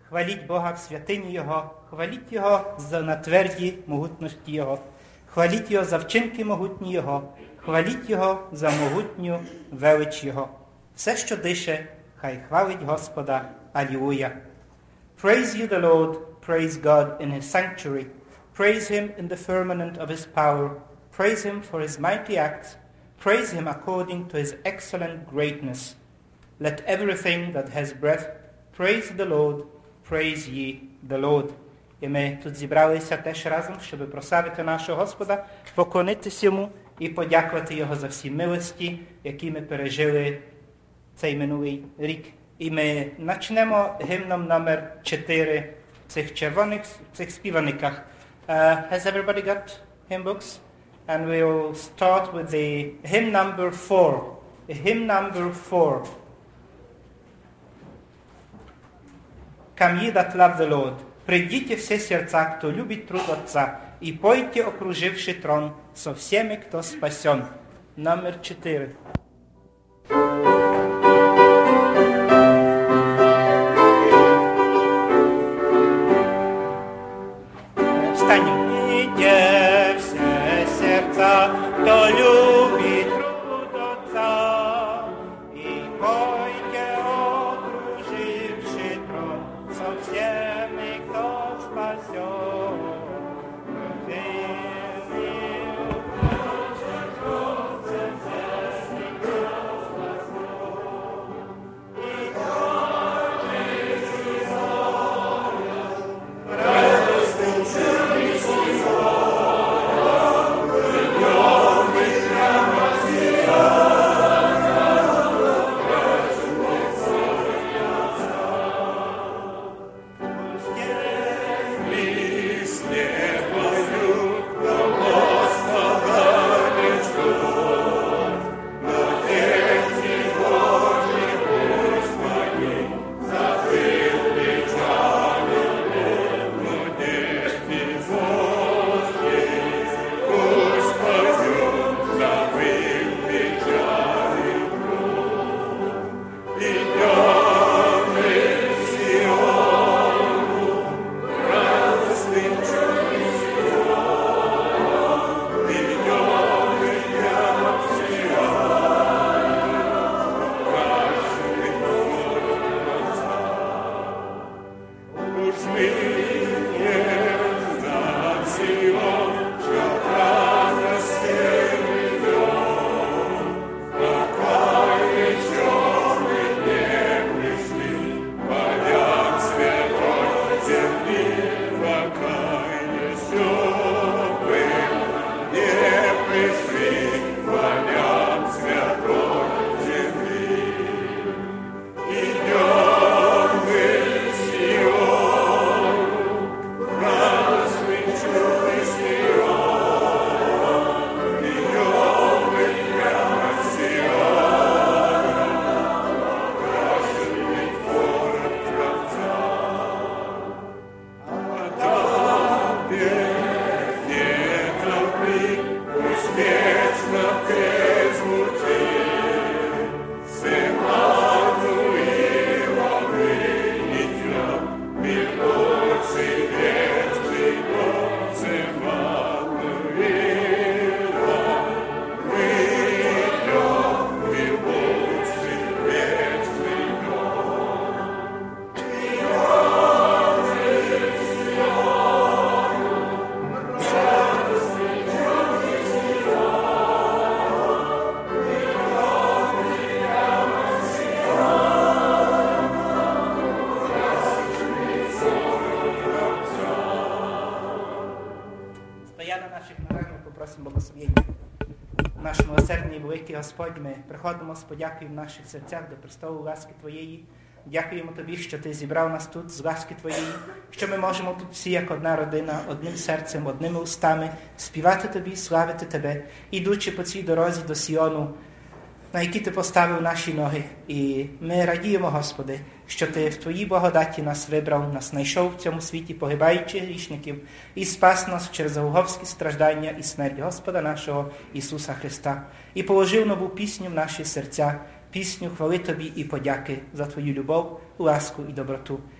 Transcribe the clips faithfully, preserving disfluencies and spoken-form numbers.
Хваліть Бога в святині Його, хваліть Його за натверді могутності Його, хваліть Його за вчинки могутні Його, хваліть Його за могутню велич Його. Все, що дише, хай хвалить Господа. Алілуя. Praise you the Lord, praise God in His sanctuary, praise Him in the firmament of His power, praise Him for His mighty acts, praise Him according to His excellent greatness. Let everything that has breath praise the Lord, praise ye the Lord. І ми тут зібралися теж разом, щоб прославити нашого Господа, поклонитися Йому і подякувати Його за всі милості, які ми пережили цей минулий рік. І ми почнемо гімном номер чотири в цих червоних, цих співаниках. Uh, has everybody got hymn books? And we'll start with the hymn number four. Hymn number four. Come ye that love the Lord. Придите все сердца, кто любит труд Отца, и пойте, окруживший трон, со всеми, кто спасен. Номер четыре. Встанем. Идите все сердца, кто любит труд Отца, и пойте, окруживший трон, со всеми, кто спасен. Наш милосердний великий Господь, ми приходимо з подякою в наших серцях до престолу ласки Твоєї. Дякуємо Тобі, що Ти зібрав нас тут з ласки Твоєї, що ми можемо тут всі, як одна родина, одним серцем, одними устами співати Тобі, славити Тебе, ідучи по цій дорозі до Сіону, на якій Ти поставив наші ноги. І ми радіємо, Господи, що Ти в Твоїй благодаті нас вибрав, нас знайшов в цьому світі, погибаючих грішників, і спас нас через голгофські страждання і смерть Господа нашого Ісуса Христа. І положив нову пісню в наші серця, пісню хвали Тобі і подяки за Твою любов, ласку і доброту.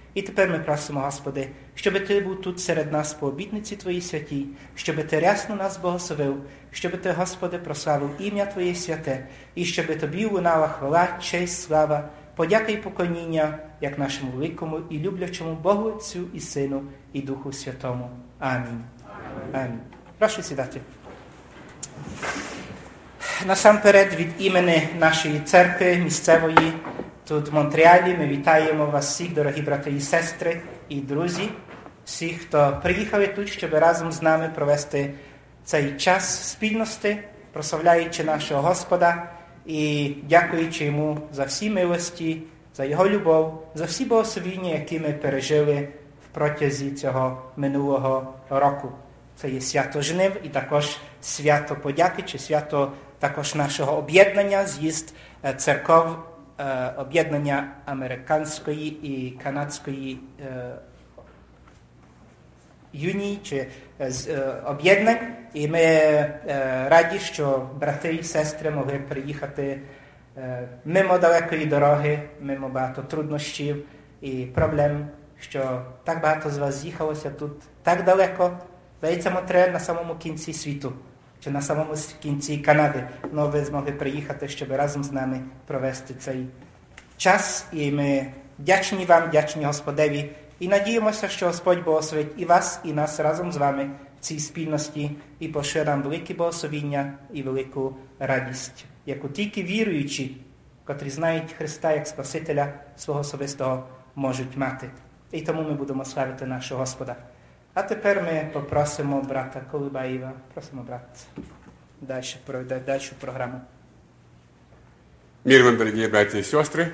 І тепер ми просимо, Господи, щоб Ти був тут серед нас по обітниці Твоїй святій, щоб Ти рясно нас благословив, щоб Ти, Господи, прославив ім'я Твоє святе, і щоб Тобі лунала хвала, честь, слава, подяка і поклоніння, як нашому великому і люблячому Богу Отцю і Сину, і Духу Святому. Амінь. Амінь. Прошу сідати. Насамперед від імені нашої церкви місцевої тут в Монреалі ми вітаємо вас всіх, дорогі брати і сестри і друзі, всіх, хто приїхали тут, щоб разом з нами провести цей час спільності, прославляючи нашого Господа і дякуючи Йому за всі милості, за Його любов, за всі благословіння, які ми пережили в протязі цього минулого року. Це є свято жнив і також свято подяки, чи свято також нашого об'єднання, з'їзд церков, об'єднання американської і канадської юнії, чи об'єднань. І ми раді, що брати і сестри могли приїхати мимо далекої дороги, мимо багато труднощів і проблем, що так багато з вас з'їхалося тут так далеко. Здається, Монреаль на самому кінці світу, чи на самому кінці Канади. Но ви змогли приїхати, щоб разом з нами провести цей час. І ми вдячні вам, вдячні Господеві. І надіємося, що Господь благословить і вас, і нас разом з вами в цій спільності і пошле нам велике благословіння і велику радість, яку тільки віруючі, котрі знають Христа як Спасителя свого особистого, можуть мати. І тому ми будемо славити нашого Господа. А тепер ми попросимо брата Колибаєва. Просимо, брат, дальше проведе дальшу програму. Мир вам, дорогие братья и сестры.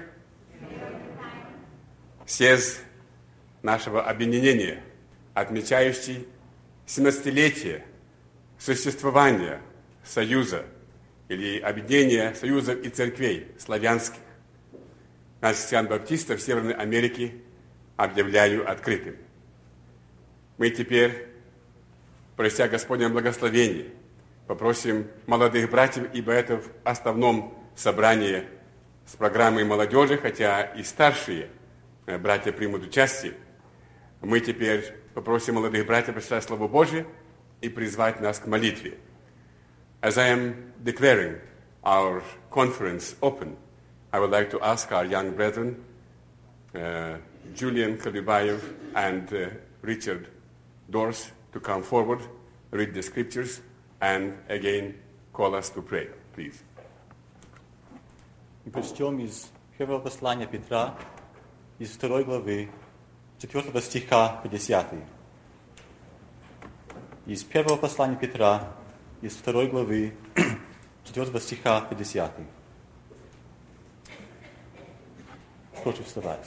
Съезд нашего объединения, отмечающий семнадцатилетие существования Союза или объединения союзов и церквей славянских, наших христиан-баптистов Северной Америки, объявляю открытым. Мы теперь, прося Господня благословения, попросим молодых братьев, ибо это в основном собрании с программой молодежи, хотя и старшие братья примут участие. Мы теперь попросим молодых братьев прочитать Слово Божие и призвать нас к молитве. As I am declaring our conference open, I would like to ask our young brethren, uh, Julian Kalibayev and uh, Richard Dors, to come forward, read the scriptures, and again call us to pray, please. Мы прочтем из первого послания Петра, из второй главы, четвертого стиха по десятый. Из первого послания Петра, из второй главы, четвертого стиха по десятый. Прошу вставать.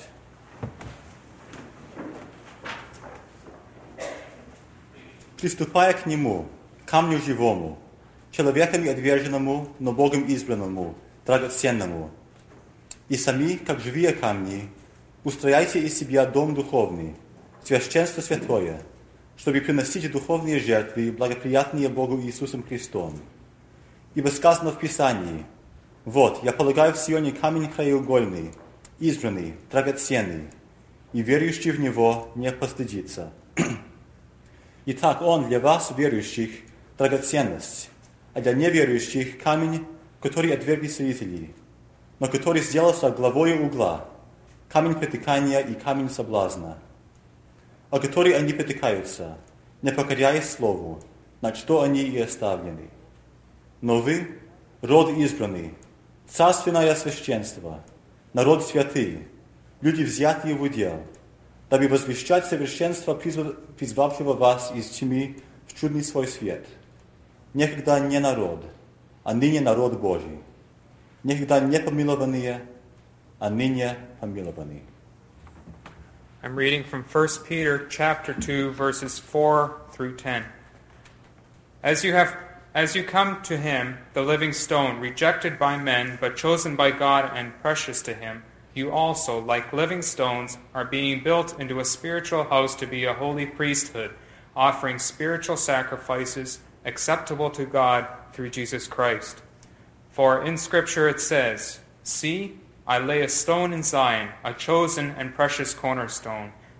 Приступая к Нему, камню живому, человеком отверженному, но Богом избранному, драгоценному, и сами, как живые камни, устрояйте из себя дом духовный, священство святое, чтобы приносить духовные жертвы, благоприятные Богу Иисусом Христом. Ибо сказано в Писании: «Вот, я полагаю в Сионе камень краеугольный, избранный, драгоценный, и верующий в Него не постыдится». Итак, Он для вас, верующих, драгоценность, а для неверующих камень, который отвергли строители, но который сделался главой угла, камень притыкания и камень соблазна, о который они притыкаются, не покоряясь слову, на что они и оставлены. Но вы, род избранный, царственное священство, народ святый, люди, взятые в удел, дабы возвещать совершенство призвавшего вас из тьмы в чудный свой свет. Некогда не народ, а ныне народ Божий. Некогда не помилованные, а ныне помилованные. I'm reading from First Peter chapter two, verses four through ten. As you have, as you come to him, the living stone, rejected by men, but chosen by God and precious to him, you also, like living stones, are being built into a spiritual house to be a holy priesthood, offering spiritual sacrifices acceptable to God through Jesus Christ. For in Scripture it says, "See, I lay a stone in Zion, a chosen and precious cornerstone,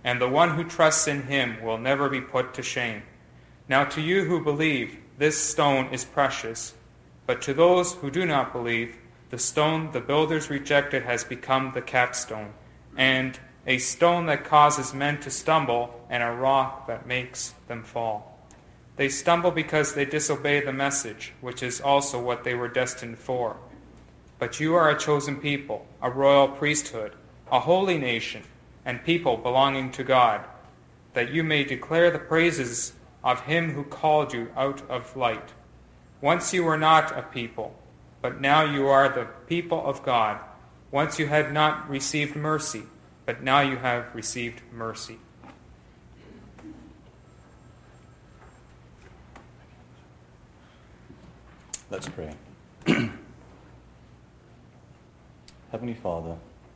and the one who trusts in him will never be put to shame. Now to you who believe, this stone is precious, but to those who do not believe, the stone the builders rejected has become the capstone, and a stone that causes men to stumble, and a rock that makes them fall. They stumble because they disobey the message, which is also what they were destined for. But you are a chosen people, a royal priesthood, a holy nation, and people belonging to God, that you may declare the praises of him who called you out of light. Once you were not a people, but now you are the people of God. Once you had not received mercy, but now you have received mercy. Let's pray. Heavenly Father,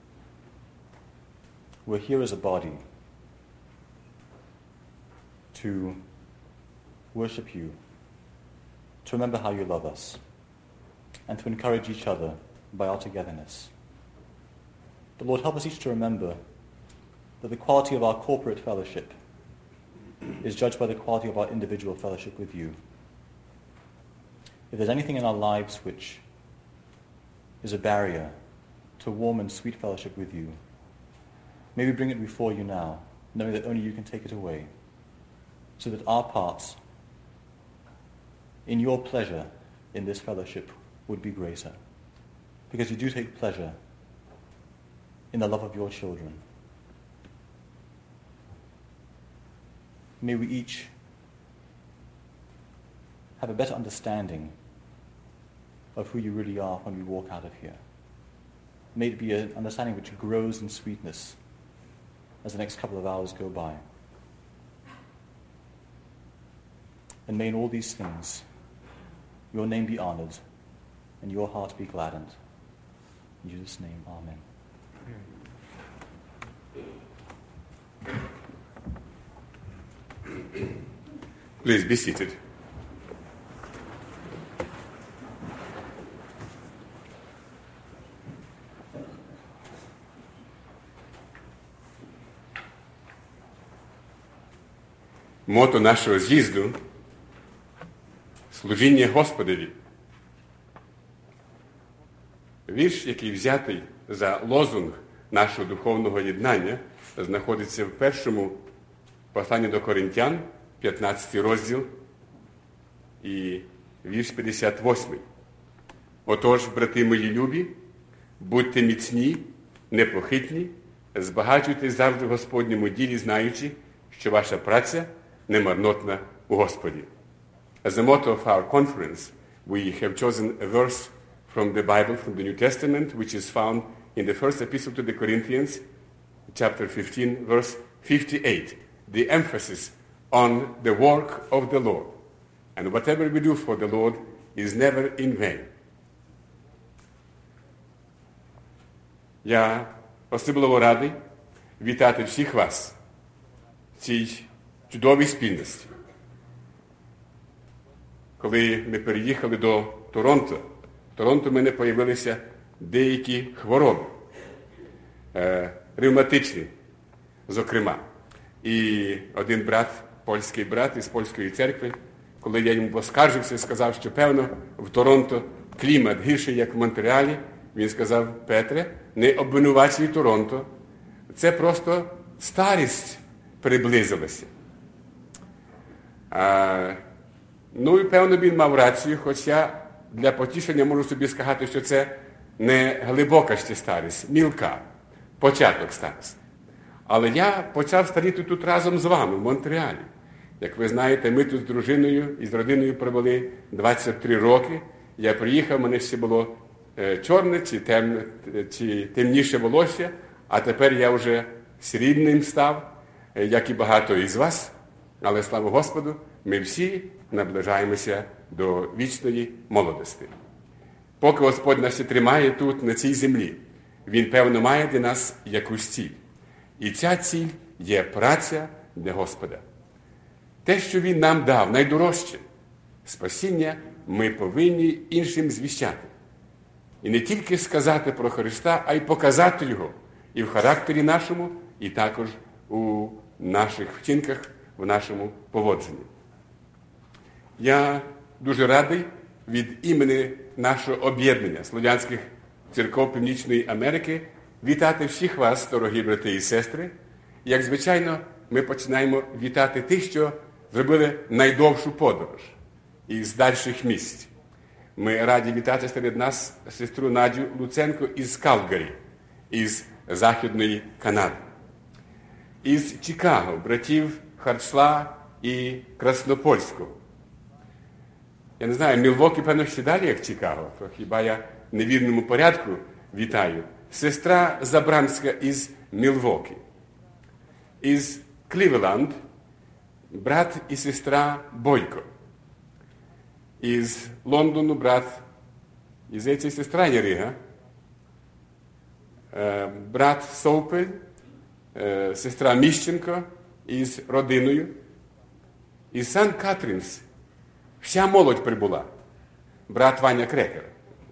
we're here as a body to worship you, to remember how you love us, and to encourage each other by our togetherness. But Lord, help us each to remember that the quality of our corporate fellowship is judged by the quality of our individual fellowship with you. If there's anything in our lives which is a barrier to warm and sweet fellowship with you, may we bring it before you now, knowing that only you can take it away, so that our parts in your pleasure in this fellowship would be greater, because you do take pleasure in the love of your children. May we each have a better understanding of who you really are when we walk out of here. May it be an understanding which grows in sweetness as the next couple of hours go by. And may in all these things your name be honored and your heart be gladdened. In Jesus' name, amen. Please be seated. Мото нашого з'їзду – служіння Господові. Вірш, який взятий за лозунг нашого духовного єднання, знаходиться в першому посланні до Коринтян, п'ятнадцятий розділ, і вірш п'ятдесят восьмий. Отож, брати мої любі, будьте міцні, непохитні, збагачуйтесь завжди в Господньому ділі, знаючи, що ваша праця немарнотна у Господі. As a motto of our conference, we have chosen a verse from the Bible, from the New Testament, which is found in the first epistle to the Corinthians, chapter fifteen, verse fifty-eight. The emphasis on the work of the Lord. And whatever we do for the Lord is never in vain. Я особливо радий вітати всіх вас в цій чудовій спільності. Коли ми переїхали до Торонто, в Торонто в мене появилися деякі хвороби, е, ревматичні, зокрема. І один брат, польський брат із польської церкви, коли я йому поскаржився, сказав, що, певно, в Торонто клімат гірший, як в Монреалі, він сказав: Петре, не обвинувачуй Торонто, це просто старість приблизилася. А, ну і, певно, він мав рацію, хоча для потішення можу собі сказати, що це не глибока ще старість, мілка, початок старості. Але я почав старіти тут разом з вами, в Монреалі. Як ви знаєте, ми тут з дружиною і з родиною провели двадцять три роки. Я приїхав, мене ще було е, чорне чи, темне, чи темніше волосся, а тепер я вже срібним став, е, як і багато із вас. Але, слава Господу, ми всі наближаємося до вічної молодості. Поки Господь нас ще тримає тут, на цій землі, Він, певно, має для нас якусь ціль. І ця ціль є праця для Господа. Те, що Він нам дав, найдорожче спасіння, ми повинні іншим звіщати. І не тільки сказати про Христа, а й показати Його і в характері нашому, і також у наших вчинках, в нашому поводженні. Я дуже радий від імені нашого об'єднання Слов'янських церков Північної Америки вітати всіх вас, дорогі брати і сестри. Як звичайно, ми починаємо вітати тих, що зробили найдовшу подорож із дальших місць. Ми раді вітати серед нас сестру Надю Луценко із Калгарі, із Західної Канади. Із Чикаго, братів Харчла і Краснопольського. Я не знаю, Мілвокі, певно, ще далі, як Чикаго, то хіба я в невірному порядку вітаю. Сестра Забранська із Мілвокі. Із Клівеланд брат і сестра Бойко. Із Лондону брат, і здається, сестра Ярига, брат Совпель, сестра Міщенко із родиною. Із Сан-Катрінс вся молодь прибула. Брат Ваня Крекер.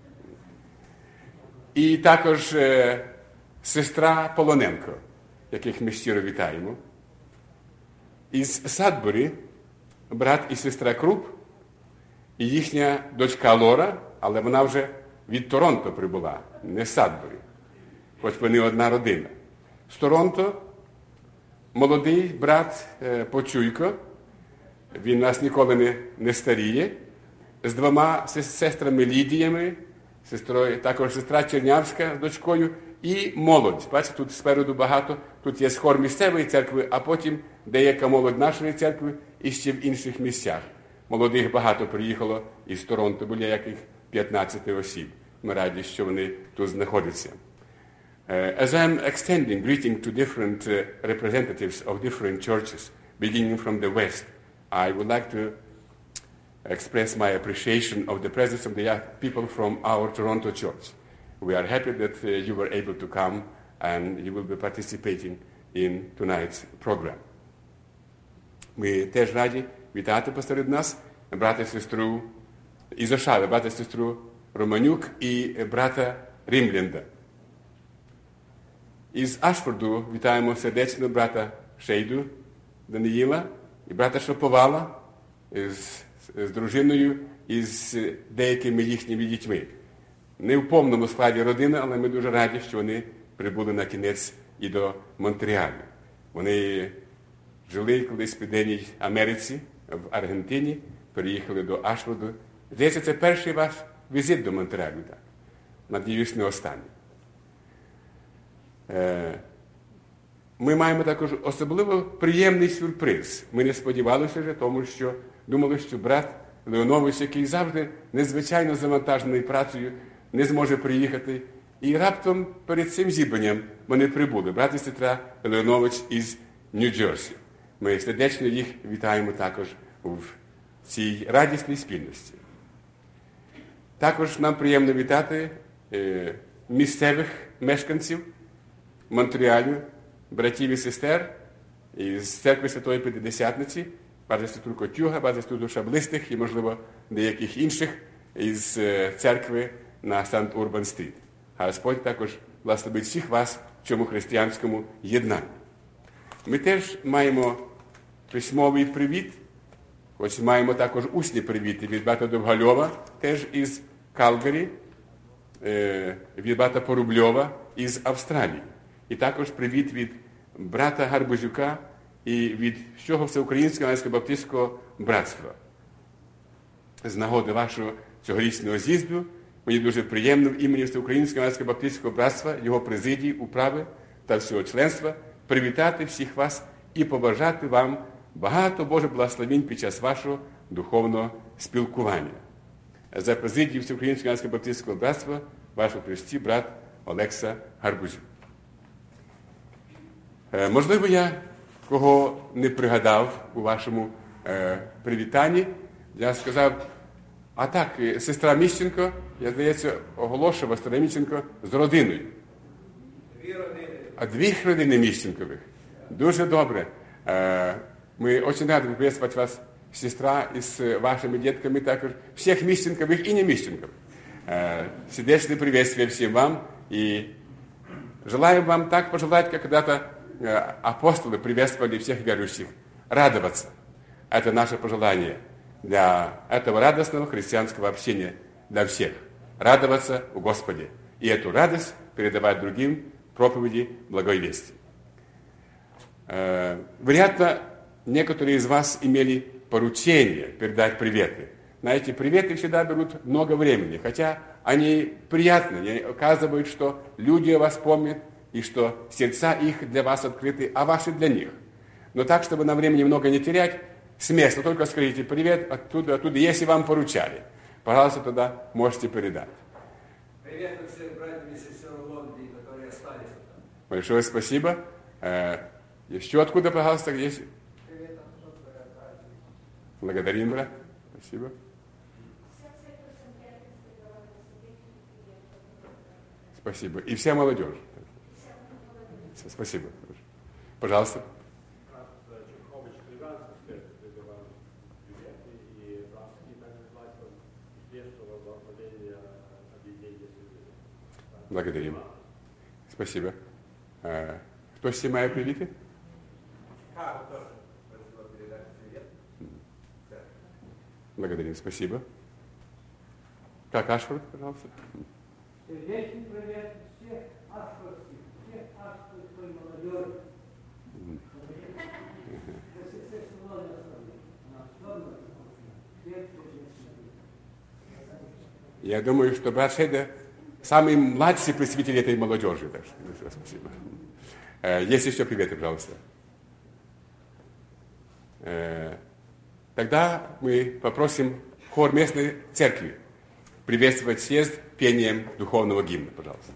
І також е, сестра Полоненко, яких ми щиро вітаємо. Із Садбурі брат і сестра Круп, і їхня дочка Лора, але вона вже від Торонто прибула, не з Садбурі, хоч вони одна родина. З Торонто молодий брат е, Почуйко, він у нас ніколи не, не старіє, з двома сестрами Лідіями, сестрою, також сестра Чернявська з дочкою, і молодь. Бачите, тут спереду багато, тут є хор місцевої церкви, а потім деяка молодь нашої церкви і ще в інших місцях. Молодих багато приїхало із Торонто, біля яких п'ятнадцять осіб. Ми раді, що вони тут знаходяться. Uh, as I'm extending greeting to different uh, representatives of different churches, beginning from the West, I would like to express my appreciation of the presence of the young people from our Toronto church. We are happy that uh, you were able to come and you will be participating in tonight's program. Ми теж раді вітати посеред нас брата і сестру із Ошави, брата і сестру Романюк і брата Рімленда. Із Ашфорду вітаємо сердечно брата Шейду Даниїла і брата Шоповала з, з дружиною і з деякими їхніми дітьми. Не в повному складі родини, але ми дуже раді, що вони прибули на кінець і до Монреалю. Вони жили колись в Південній Америці, в Аргентині, переїхали до Ашфорду. Здається, це перший ваш візит до Монреалю, так? Надіюсь, не останній. Ми маємо також особливо приємний сюрприз. Ми не сподівалися вже, тому що думали, що брат Леонович, який завжди незвичайно завантажений працею, не зможе приїхати. І раптом перед цим зібранням вони прибули. Брат і сестра Леонович із Нью-Джерсі. Ми сердечно їх вітаємо також в цій радісній спільності. Також нам приємно вітати е, місцевих мешканців Монреалю, братів і сестер із церкви Святої П'ятидесятниці, брата сестру Котюга, брата сестру Шаблистих і, можливо, деяких інших із церкви на Сант-Урбан-стріт. А Господь також благословить всіх вас в цьому християнському єднанні. Ми теж маємо письмовий привіт, хоч маємо також усні привіти від брата Довгальова, теж із Калгарі, від брата Порубльова із Австралії. І також привіт від брата Гарбузюка і від всього Всеукраїнського Ангельсько-Баптистського братства. З нагоди вашого цьогорічного з'їзду мені дуже приємно в імені Всеукраїнського Ангельсько-Баптистського братства, його президії, управи та всього членства привітати всіх вас і побажати вам багато Божих благословень під час вашого духовного спілкування. За президією Всеукраїнського Ангельсько-Баптистського братства, ваш у Христі брат Олекса Гарбузюк. Можливо, я кого не пригадав у вашому е, привітанні. Я сказав, а так, сестра Міщенко, я, здається, оголошував сестра Міщенко з родиною. Дві родини. А дві родини Міщенкових. Дуже добре. Е, ми дуже раді приветствовать вас, сестра, із вашими дітками також, всіх Міщенкових і не Міщенкових. Э, сердечное приветствие всем вам и желаю вам так пожелать, как когда-то э, апостолы приветствовали всех верующих радоваться. Это наше пожелание для этого радостного христианского общения для всех. Радоваться в Господе. И эту радость передавать другим проповеди благой вести. Э, вероятно, некоторые из вас имели поручение передать приветы. На эти приветы всегда берут много времени, хотя они приятны, они указывают, что люди о вас помнят, и что сердца их для вас открыты, а ваши для них. Но так, чтобы на времени много не терять, с места только скажите привет оттуда, оттуда, если вам поручали. Пожалуйста, тогда можете передать. Привет всем братьям и сестрам в Лондоне, которые остались там. Большое спасибо. Э, еще откуда, пожалуйста, есть? Привет, Антон, брат. Благодарим, брат. Спасибо. Спасибо. И вся молодежь. Спасибо. Пожалуйста. Благодарим. Спасибо. А, кто снимает привиты? Благодарим. Спасибо. Как Ашфорд, пожалуйста? Сердечный привет всех ашфордских, всех ашфордской молодежи. Я думаю, что брат Шейда самый младший представитель этой молодежи. Так что, спасибо. Есть еще приветы, пожалуйста. Тогда мы попросим хор местной церкви приветствовать съезд пением духовного гимна, пожалуйста.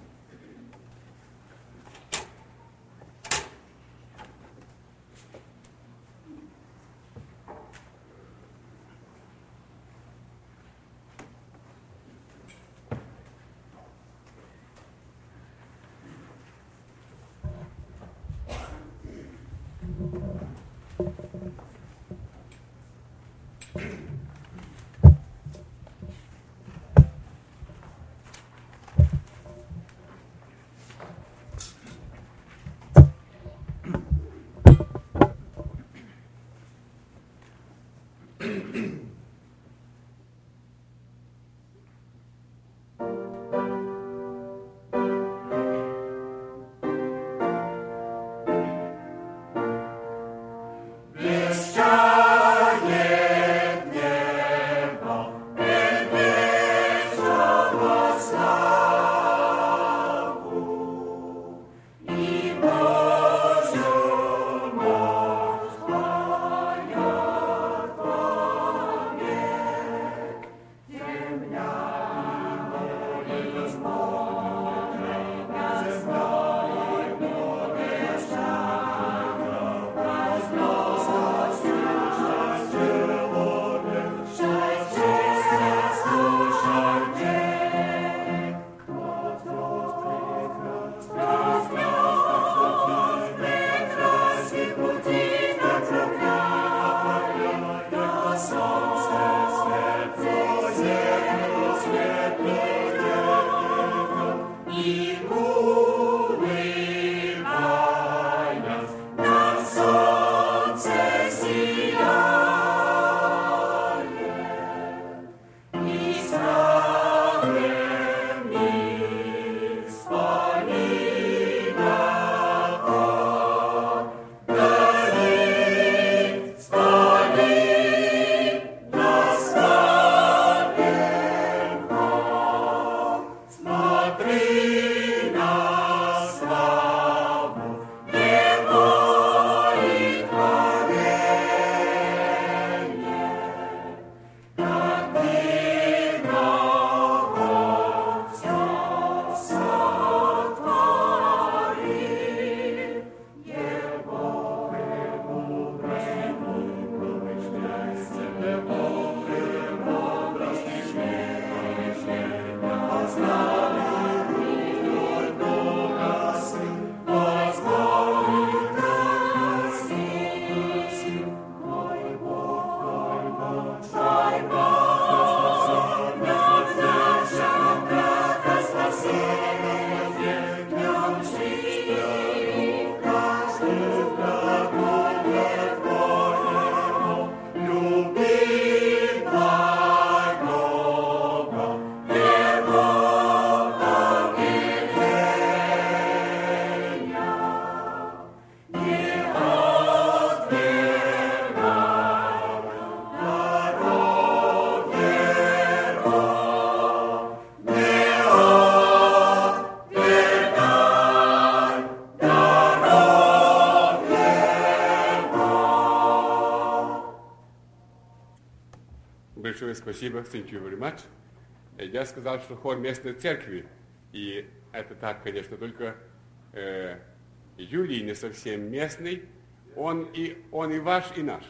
Большое спасибо. Thank you very much. Я сказал, что хор местной церкви, и это так, конечно, только э, Юлий не совсем местный, он и, он и ваш, и наш.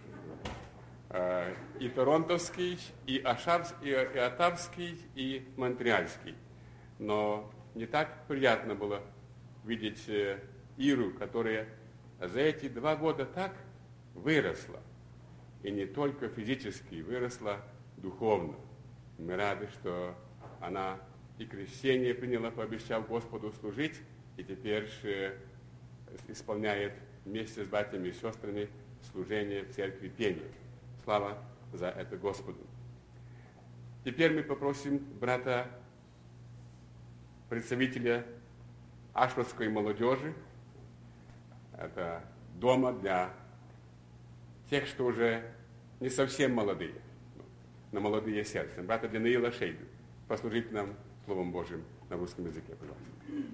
Э, и торонтовский, и, Ашавс, и, и Оттавский, и монреальский. Но не так приятно было видеть э, Иру, которая за эти два года так выросла. И не только физически, выросла духовно. Мы рады, что она и крещение приняла, пообещав Господу служить, и теперь исполняет вместе с братьями и сестрами служение в церкви пения. Слава за это Господу. Теперь мы попросим брата, представителя Ашвардской молодежи, это дома для тех, что уже не совсем молодые, но молодые сердцем. Брата Даниила Шейду, послужить нам Словом Божьим на русском языке, пожалуйста.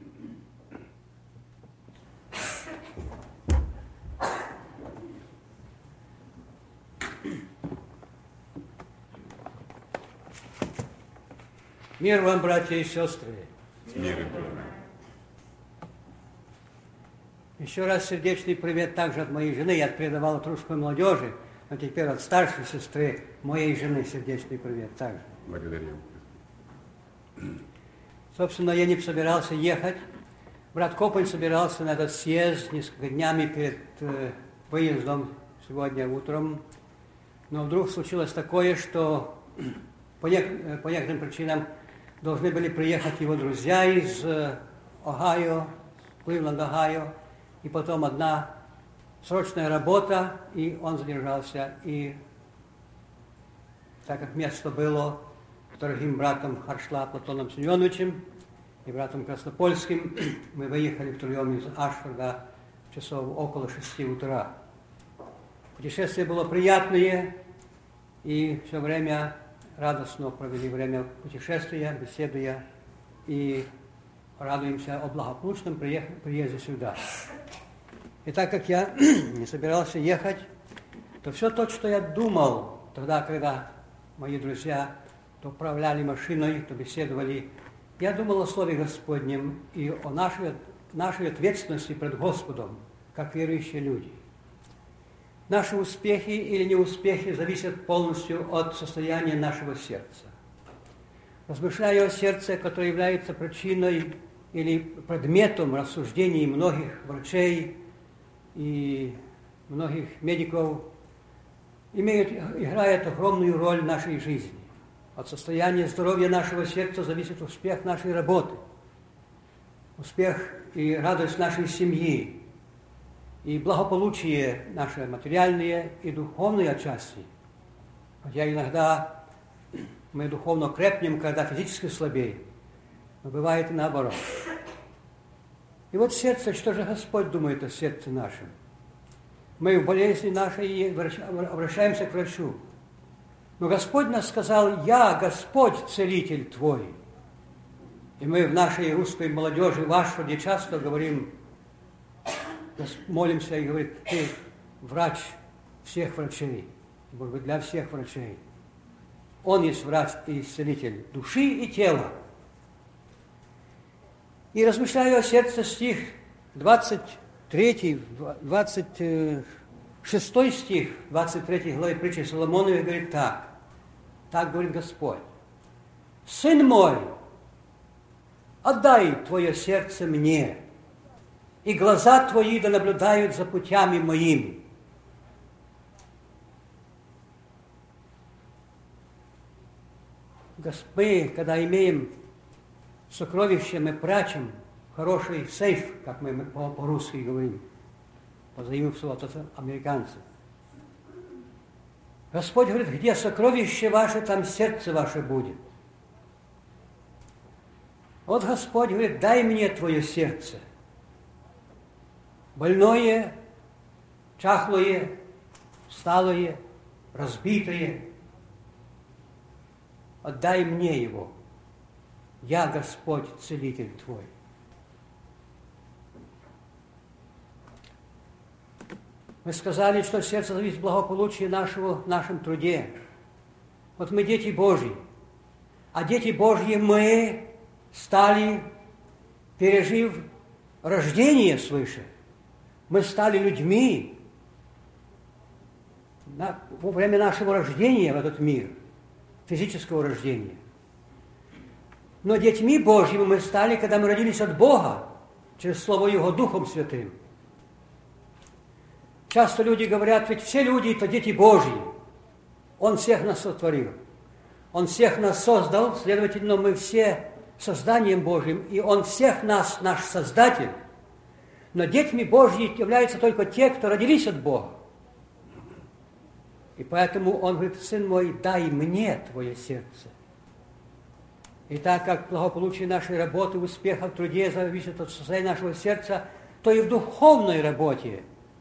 Мир вам, братья и сестры. Мир и Бог. Еще раз сердечный привет также от моей жены. Я передавал от русской молодежи, а теперь от старшей сестры моей жены сердечный привет также. Благодарю. Собственно, я не собирался ехать. Брат Кополь собирался на этот съезд несколько днями перед э, выездом сегодня утром. Но вдруг случилось такое, что по, не, по некоторым причинам должны были приехать его друзья из э, Огайо, Кливленд, Огайо. И потом одна срочная работа, и он задержался. И так как место было дорогим братом Харшла Платоном Семеновичем и братом Краснопольским, мы выехали втроем из Ашфорда часов около шести утра. Путешествие было приятное, и все время радостно провели время путешествия, беседуя, и радуемся о благополучном приезде сюда. И так как я не собирался ехать, то все то, что я думал тогда, когда мои друзья то управляли машиной, то беседовали, я думал о Слове Господнем и о нашей, нашей ответственности пред Господом, как верующие люди. Наши успехи или неуспехи зависят полностью от состояния нашего сердца. Размышляя о сердце, которое является причиной или предметом рассуждений многих врачей и многих медиков, имеет, играет огромную роль в нашей жизни. От состояния здоровья нашего сердца зависит успех нашей работы, успех и радость нашей семьи, и благополучие наше материальное и духовное отчасти. Хотя иногда мы духовно крепнем, когда физически слабеем, но бывает и наоборот. И вот сердце, что же Господь думает о сердце нашем? Мы в болезни нашей обращаемся к врачу. Но Господь нас сказал: «Я, Господь, целитель твой». И мы в нашей русской молодежи в Ашфорде часто говорим, молимся и говорим: «Ты врач всех врачей». Может быть, для всех врачей. Он есть врач и исцелитель души и тела. И размышляю о сердце, стих двадцать третий, двадцать шестой стих, двадцать третьей главы притчи Соломоновой говорит так. Так говорит Господь: «Сын мой, отдай твое сердце мне, и глаза твои да наблюдают за путями моими». Мы, когда имеем сокровища, мы прячем хороший сейф, как мы по-русски говорим, позаимствовал от американцев. Господь говорит: где сокровище ваше, там сердце ваше будет. Вот Господь говорит: дай мне твое сердце. Больное, чахлое, усталое, разбитое. Отдай мне его. Я, Господь, целитель твой. Мы сказали, что сердце зависит от благополучия нашего в нашем труде. Вот мы дети Божьи. А дети Божьи мы стали, пережив рождение свыше. Мы стали людьми на, во время нашего рождения в этот мир, физического рождения. Но детьми Божьими мы стали, когда мы родились от Бога, через Слово Его Духом Святым. Часто люди говорят, ведь все люди – это дети Божьи. Он всех нас сотворил. Он всех нас создал, следовательно, мы все созданием Божьим, и Он всех нас, наш Создатель. Но детьми Божьими являются только те, кто родились от Бога. И поэтому Он говорит, сын мой, дай мне твое сердце. И так как благополучие нашей работы, успеха в труде зависит от состояния нашего сердца, то и в духовной работе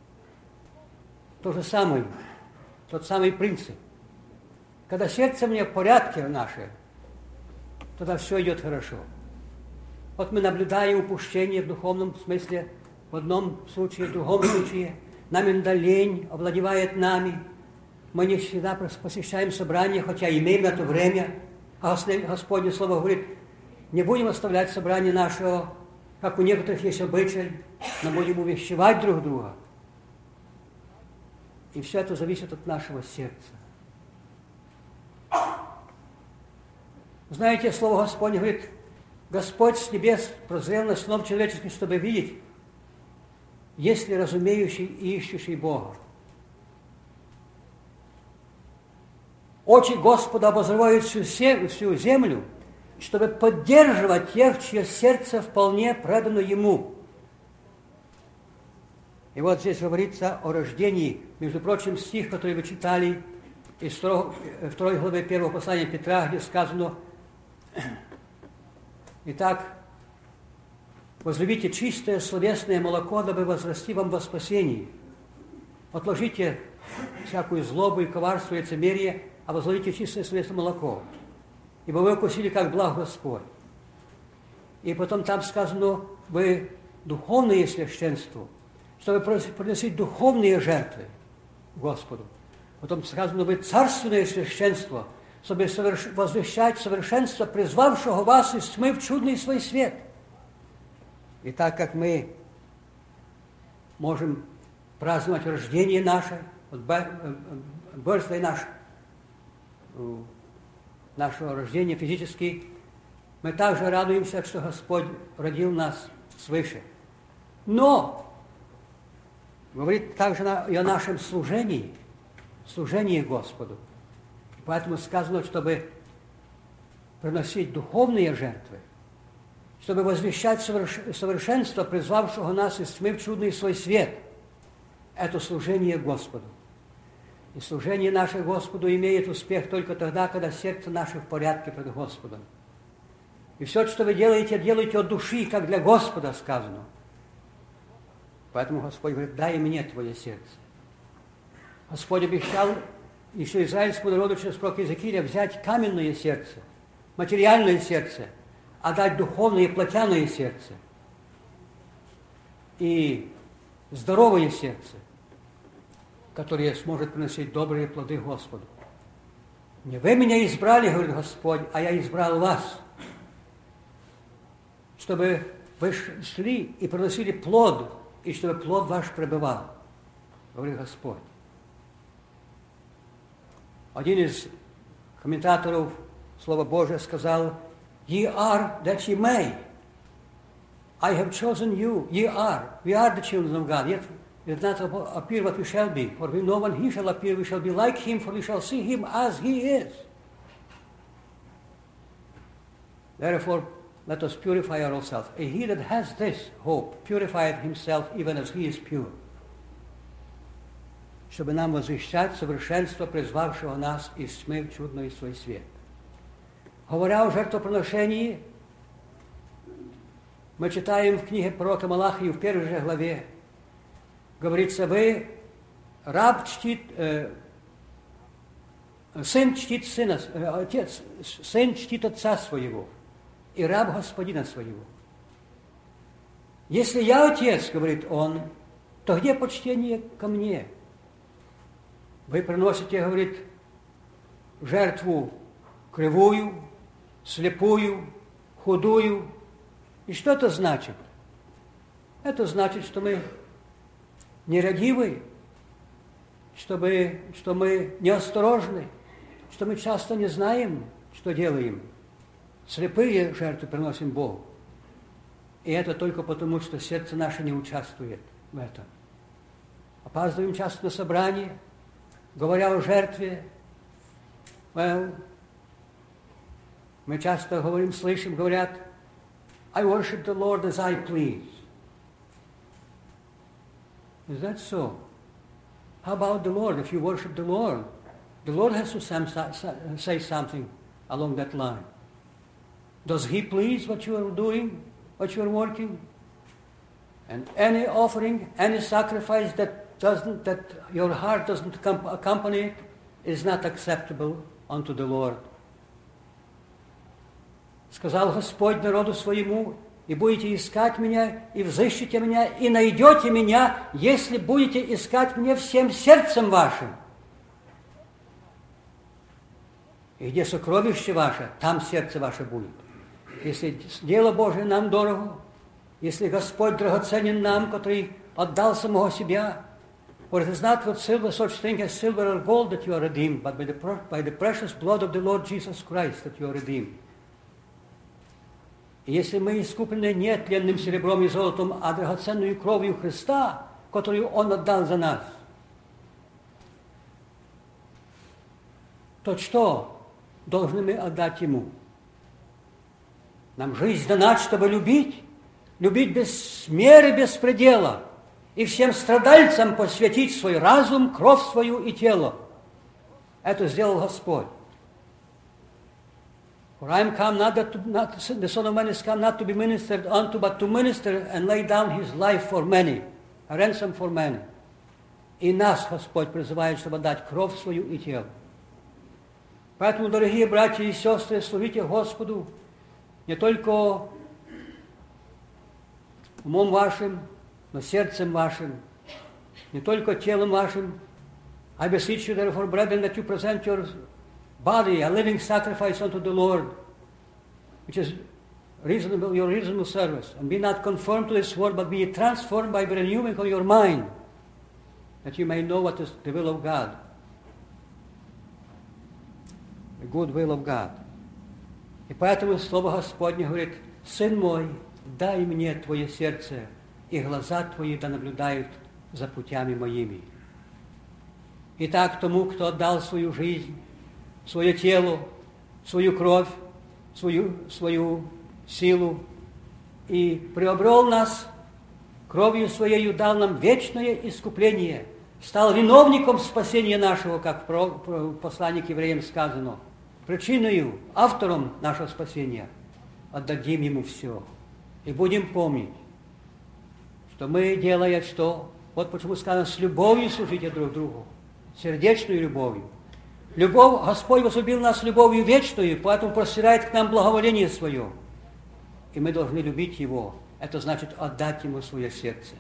то же самое, тот самый принцип. Когда сердце мне в порядке наше, тогда все идет хорошо. Вот мы наблюдаем упущение в духовном смысле, в одном случае, в другом случае. Нам иногда лень овладевает нами. Мы не всегда посещаем собрания, хотя имеем это время. А Господне Слово говорит, не будем оставлять собрание нашего, как у некоторых есть обычай, но будем увещевать друг друга. И все это зависит от нашего сердца. Знаете, Слово Господне говорит, Господь с небес прозрел на сынов человеческих, чтобы видеть, есть ли разумеющий и ищущий Бога. Очи Господа обозревают всю, всю землю, чтобы поддерживать тех, чье сердце вполне предано Ему. И вот здесь говорится о рождении. Между прочим, стих, который вы читали из второй главы первого послания Петра, где сказано: «Итак, возлюбите чистое словесное молоко, дабы возрасти вам во спасении. Отложите всякую злобу и коварство, и лицемерие, а возлюбите чистое словесное молоко. Ибо вы укусили, как благ Господь». И потом там сказано: вы духовное священство, чтобы приносить духовные жертвы Господу. Потом сказано: вы царственное священство, чтобы возвещать совершенство призвавшего вас из тьмы в чудный свой свет. И так как мы можем праздновать рождение наше, birthday наш, нашего рождения физически, мы также радуемся, что Господь родил нас свыше. Но говорит также и о нашем служении, служении Господу. Поэтому сказано, чтобы приносить духовные жертвы, чтобы возвещать совершенство, призвавшего нас из тьмы в чудный свой свет. Это служение Господу. И служение наше Господу имеет успех только тогда, когда сердце наше в порядке пред Господом. И все, что вы делаете, делайте от души, как для Господа сказано. Поэтому Господь говорит: дай мне твое сердце. Господь обещал еще израильскому народу через пророка Иезекииля взять каменное сердце, материальное сердце, а дать духовное и плотяное сердце. И здоровое сердце, которое сможет приносить добрые плоды Господу. Не вы меня избрали, говорит Господь, а я избрал вас, чтобы вы шли и приносили плод, и чтобы плод ваш пребывал, говорит Господь. Один из комментаторов Слова Божия сказал: «Ye are that ye may. I have chosen you. Ye are. We are the children of God. Yet it does not appear what we shall be. For we know when He shall appear, we shall be like Him, for we shall see Him as He is. Therefore, let us purify ourselves. And he that has this hope purifieth himself even as He is pure». Чтобы нам возвещать совершенство, призвавшего нас из тьмы в чудный свой свет. Говоря о жертвоприношении, мы читаем в книге пророка Малахии в первой же главе, говорится: вы, раб чтит, э, сын чтит сына, э, отец, сын чтит отца своего, и раб господина своего. Если я отец, говорит он, то где почтение ко мне? Вы приносите, говорит, жертву кривую, слепую, худую. И что это значит? Это значит, что мы нерадивы, чтобы, что мы неосторожны, что мы часто не знаем, что делаем. Слепые жертвы приносим Богу. И это только потому, что сердце наше не участвует в этом. Опаздываем часто на собрание, говоря о жертве. Well, мы часто говорим, слышим, говорят, I worship the Lord as I please. Is that so? How about the Lord? If you worship the Lord, the Lord has to say something along that line. Does He please what you are doing, what you are working? And any offering, any sacrifice that doesn't, that your heart doesn't accompany it, is not acceptable unto the Lord. Сказал Господь народу своему, и будете искать меня, и взыщете меня, и найдете меня, если будете искать меня всем сердцем вашим. И где сокровище ваше, там сердце ваше будет. Если дело Божие нам дорого, если Господь драгоценен нам, который отдал самого себя, for it is not with silver such thing as silver or gold that you are redeemed, but by the, by the precious blood of the Lord Jesus Christ that you are redeemed. И если мы искуплены не тленным серебром и золотом, а драгоценную кровью Христа, которую Он отдал за нас, то что должны мы отдать Ему? Нам жизнь дана, чтобы любить, любить без меры, без предела, и всем страдальцам посвятить свой разум, кровь свою и тело. Это сделал Господь. For I am come not, that to, not the Son of Man is come not to be ministered unto, but to minister and lay down His life for many, a ransom for many. И нас Господь призывает, чтобы дать кровь свою и тело. Поэтому, дорогие братья и сестры, служите Господу не только умом вашим, но сердцем вашим, не только телом вашим. I beseech you, therefore, brethren, that you present your body a living sacrifice unto the Lord, which is reasonable, your reasonable service. And be not conformed to this world, but be transformed by the renewing of your mind, that you may know what is the will of God, the good will of God. И поэтому Слово Господне говорит: «Сын мой, дай мне твое сердце, и глаза твои да наблюдают за путями моими». Итак, тому, кто отдал свою жизнь, свое тело, свою кровь, свою, свою силу и приобрел нас кровью Своею, дал нам вечное искупление, стал виновником спасения нашего, как в послании к евреям сказано, причиною, автором нашего спасения, отдадим Ему все. И будем помнить, что мы, делая что? Вот почему сказано, с любовью служите друг другу, сердечной любовью. Любовь, Господь возлюбил нас любовью вечную, поэтому простирает к нам благоволение Свое. И мы должны любить Его. Это значит отдать Ему свое сердце.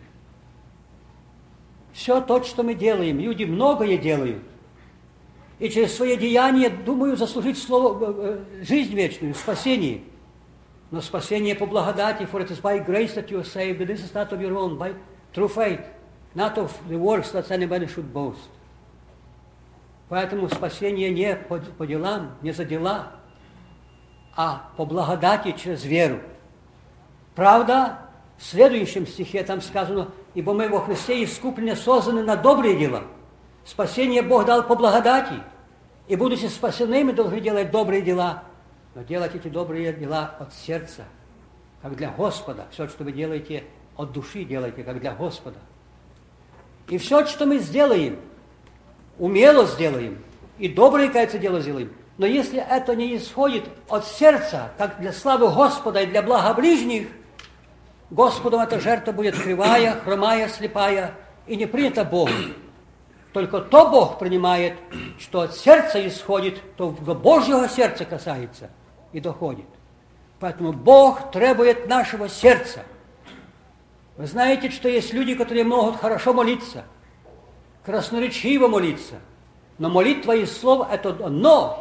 Все то, что мы делаем, люди многое делают. И через свои деяния, думаю, заслужить слово, жизнь вечную, спасение. Но спасение по благодати, for it is by grace that you are saved, but this is not of your own, by through faith, not of the works that anybody should boast. Поэтому спасение не по, по делам, не за дела, а по благодати через веру. Правда, в следующем стихе там сказано, ибо мы во Христе искуплены, созданы на добрые дела. Спасение Бог дал по благодати, и будучи спасены, мы должны делать добрые дела, но делать эти добрые дела от сердца, как для Господа. Все, что вы делаете, от души делайте, как для Господа. И все, что мы сделаем, умело сделаем, и доброе, кажется, дело сделаем. Но если это не исходит от сердца, как для славы Господа и для блага ближних, Господом эта жертва будет кривая, хромая, слепая, и не принята Богом. Только то Бог принимает, что от сердца исходит, то до Божьего сердца касается и доходит. Поэтому Бог требует нашего сердца. Вы знаете, что есть люди, которые могут хорошо молиться, красноречиво молиться, но молитва и слово – это одно,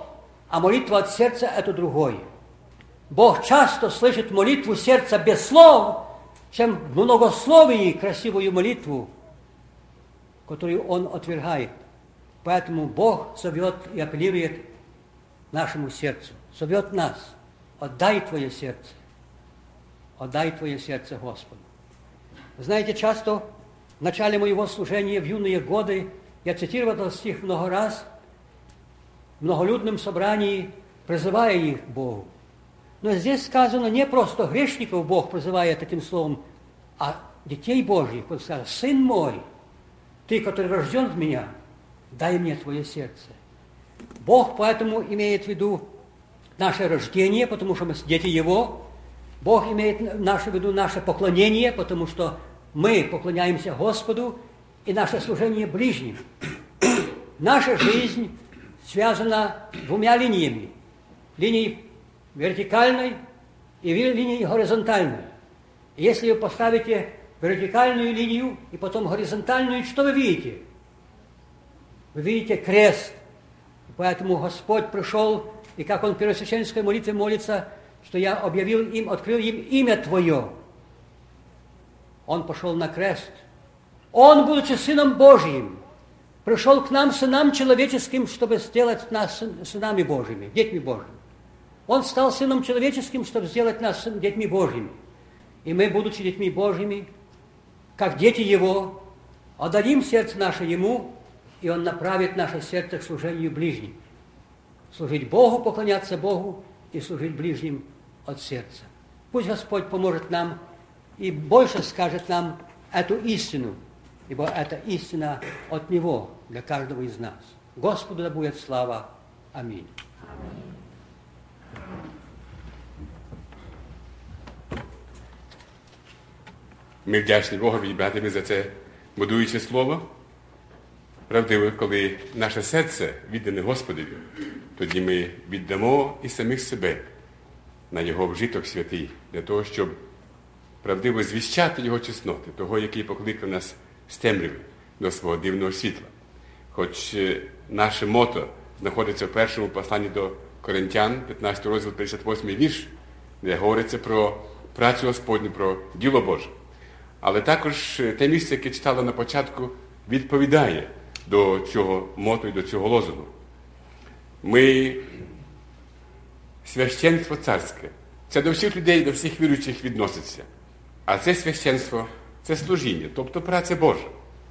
а молитва от сердца – это другое. Бог часто слышит молитву сердца без слов, чем в многословии красивую молитву, которую Он отвергает. Поэтому Бог зовет и апеллирует нашему сердцу, зовет нас: отдай твое сердце, отдай твое сердце Господу. Знаете, часто в начале моего служения в юные годы я цитировал этот стих много раз в многолюдном собрании, призывая их к Богу. Но здесь сказано не просто грешников Бог призывает таким словом, а детей Божьих. Он сказал: «Сын мой, ты, который рожден в меня, дай мне твое сердце». Бог поэтому имеет в виду наше рождение, потому что мы дети Его. Бог имеет в виду наше поклонение, потому что мы поклоняемся Господу, и наше служение ближним. Наша жизнь связана двумя линиями. Линией вертикальной и линией горизонтальной. И если вы поставите вертикальную линию и потом горизонтальную, что вы видите? Вы видите крест. Поэтому Господь пришел, и как Он в первосвященнической молитве молится, что я объявил им, открыл им имя Твое. Он пошел на крест. Он, будучи Сыном Божьим, пришел к нам, сынам человеческим, чтобы сделать нас сынами Божьими, детьми Божьими. Он стал Сыном человеческим, чтобы сделать нас детьми Божьими. И мы, будучи детьми Божьими, как дети Его, отдадим сердце наше Ему, и Он направит наше сердце к служению ближним. Служить Богу, поклоняться Богу и служить ближним от сердца. Пусть Господь поможет нам и больше скажет нам эту истину, ибо это истина от Него для каждого из нас. Господу да будет слава. Аминь. Ми вдячні Богові, братимі, за це будуюче слово. Правдиво, коли наше серце віддане Господові, тоді ми віддамо і самих себе на Його вжиток святий, для того, щоб правдиво звіщати Його чесноти, того, який покликав нас з темряви до свого дивного світла. Хоч наше мото знаходиться в першому посланні до Коринтян, п'ятнадцятий розділ, п'ятдесят восьмий вірш, де говориться про працю Господню, про діло Боже. Але також те місце, яке читали на початку, відповідає до цього мото і до цього лозунгу. Ми священство царське. Це до всіх людей, до всіх віруючих відноситься. А це священство – це служіння, тобто праця Божа.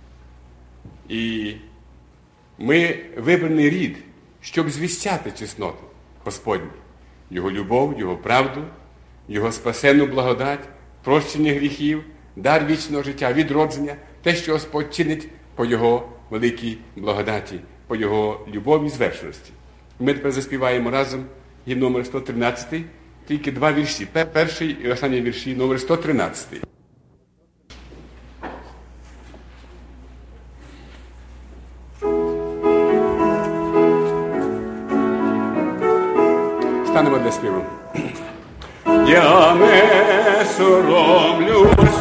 І ми вибраний рід, щоб звіщати чесноту Господню, Його любов, Його правду, Його спасенну благодать, прощення гріхів, дар вічного життя, відродження, те, що Господь чинить по Його великій благодаті, по Його любові і звершеності. Ми тепер заспіваємо разом гімн номер сто тринадцять, тільки два вірші. Перший і останній вірші, номер сто тринадцять. Станемо для співу. Я не соромлюсь,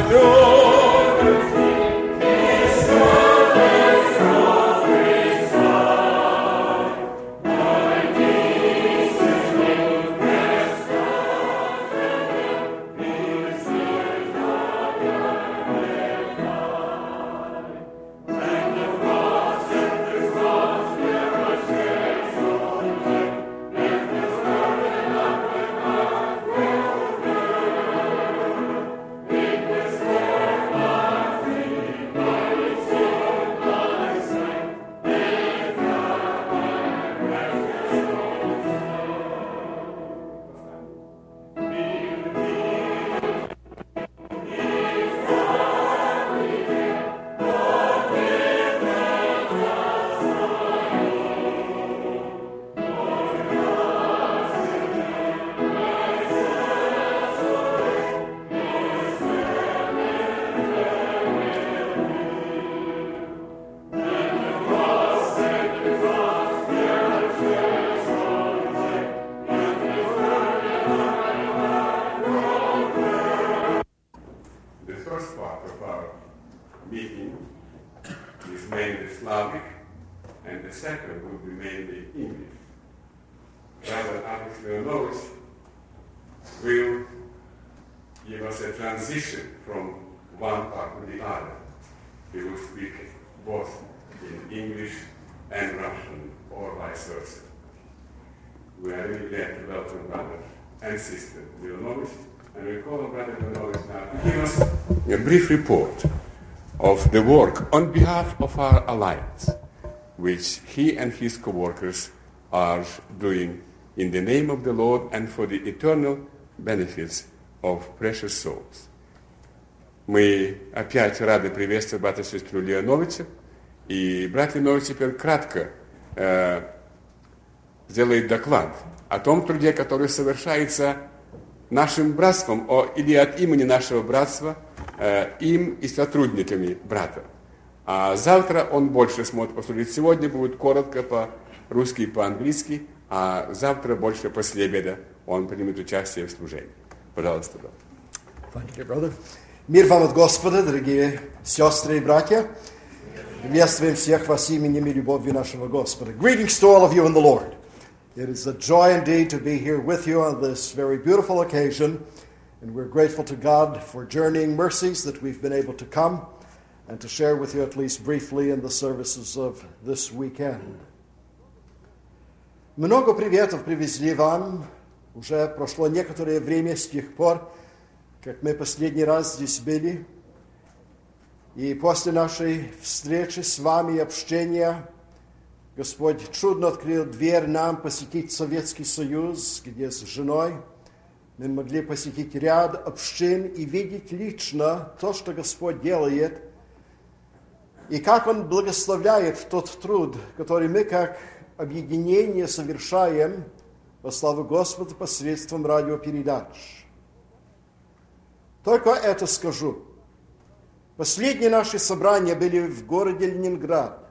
Brother Alex Leonovich will give us a transition from one part to the other. He will speak both in English and Russian, or vice versa. We are really glad to welcome brother and sister Leonovich, and we call on brother Leonovich now to give us a brief report of the work on behalf of our alliance, which he and his co-workers are doing in the name of the Lord and for the eternal benefits of precious souls. Мы опять рады приветствовать брата и сестру Леоновича, и брат Леонович теперь кратко э, сделает доклад о том труде, который совершается нашим братством, о, или от имени нашего братства, э, им и сотрудниками брата. А завтра он больше сможет послужить. Сегодня будет коротко по-русски и по-английски, а завтра больше после обеда он примет участие в служении. Пожалуйста, брат. Thank you, brother. Мир вам от Господа, дорогие сестры и братья. Приветствуем всех вас именем и любовью нашего Господа. Greetings to all of you in the Lord. It is a joy indeed to be here with you on this very beautiful occasion, and we're grateful to God for journeying mercies that we've been able to come and to share with you at least briefly in the services of this weekend. Много приветов привезли вам. Уже прошло некоторое время с тех пор, как мы последний раз здесь были. И после нашей встречи с вами и общения Господь чудно открыл дверь нам посетить Советский Союз, где с женой мы могли посетить ряд общин и видеть лично то, что Господь делает, и как Он благословляет тот труд, который мы как объединение совершаем во славу Господа посредством радиопередач. Только это скажу. Последние наши собрания были в городе Ленинград.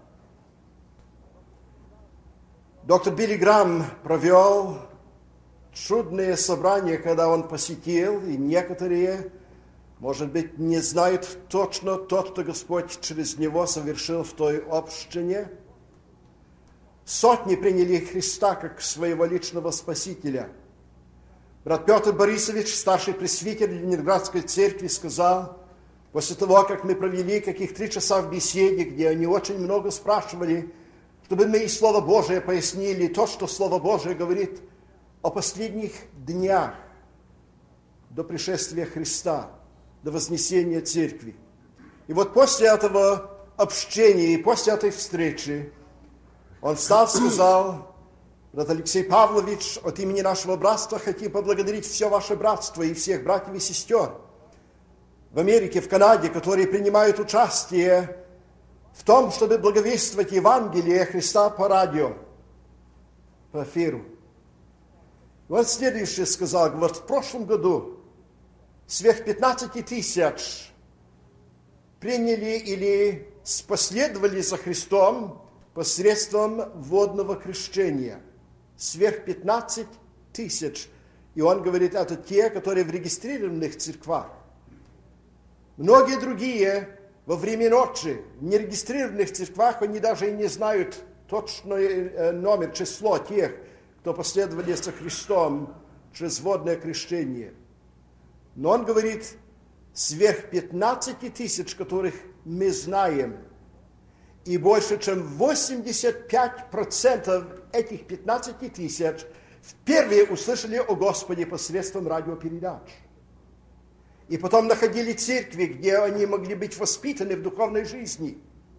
Доктор Билли Грам провел чудное собрание, когда он посетил, и некоторые, может быть, не знают точно то, что Господь через него совершил в той общине. Сотни приняли Христа как своего личного Спасителя. Брат Петр Борисович, старший пресвитер Ленинградской церкви, сказал, после того, как мы провели каких три часа в беседе, где они очень много спрашивали, чтобы мы и Слово Божие пояснили то, что Слово Божие говорит о последних днях до пришествия Христа, до вознесения церкви. И вот после этого общения и после этой встречи он встал и сказал: брат Алексей Павлович, от имени нашего братства хотим поблагодарить все ваше братство и всех братьев и сестер в Америке, в Канаде, которые принимают участие в том, чтобы благовествовать Евангелие Христа по радио, по эфиру. И он следующее сказал, говорит, в прошлом году сверх пятнадцати тысяч приняли или последовали за Христом посредством водного крещения. Сверх пятнадцати тысяч. И он говорит, это те, которые в регистрированных церквах. Многие другие во время ночи в нерегистрированных церквах, они даже и не знают точный номер, число тех, кто последовали за Христом через водное крещение. Но он говорит, сверх пятнадцати тысяч, которых мы знаем, и больше чем восемьдесят пять процентов этих пятнадцати тысяч впервые услышали о Господе посредством радиопередач. И потом находили церкви, где они могли быть воспитаны в духовной жизни.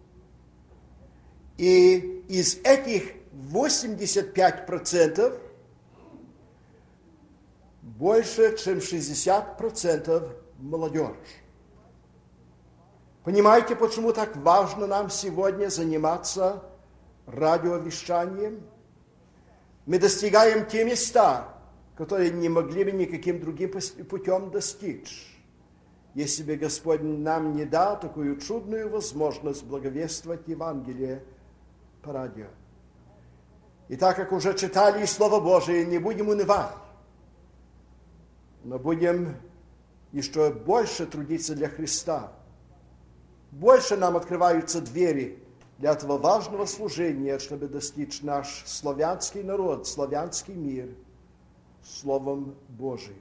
И из этих восемьдесят пять процентов больше, чем шестьдесят процентов молодежь. Понимаете, почему так важно нам сегодня заниматься радиовещанием? Мы достигаем те места, которые не могли бы никаким другим путем достичь, если бы Господь нам не дал такую чудную возможность благовествовать Евангелие по радио. И так как уже читали Слово Божие, не будем унывать, но будем еще больше трудиться для Христа. Больше нам открываются двери для этого важного служения, чтобы достичь наш славянский народ, славянский мир Словом Божиим.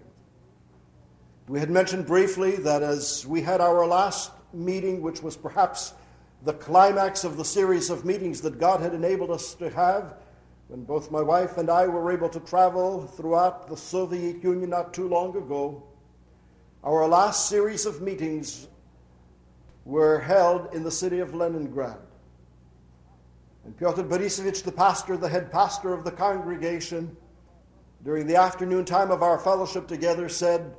We had mentioned briefly that as we had our last meeting, which was perhaps the climax of the series of meetings that God had enabled us to have, when both my wife and I were able to travel throughout the Soviet Union not too long ago, our last series of meetings were held in the city of Leningrad. And Pyotr Borisovich, the pastor, the head pastor of the congregation, during the afternoon time of our fellowship together said,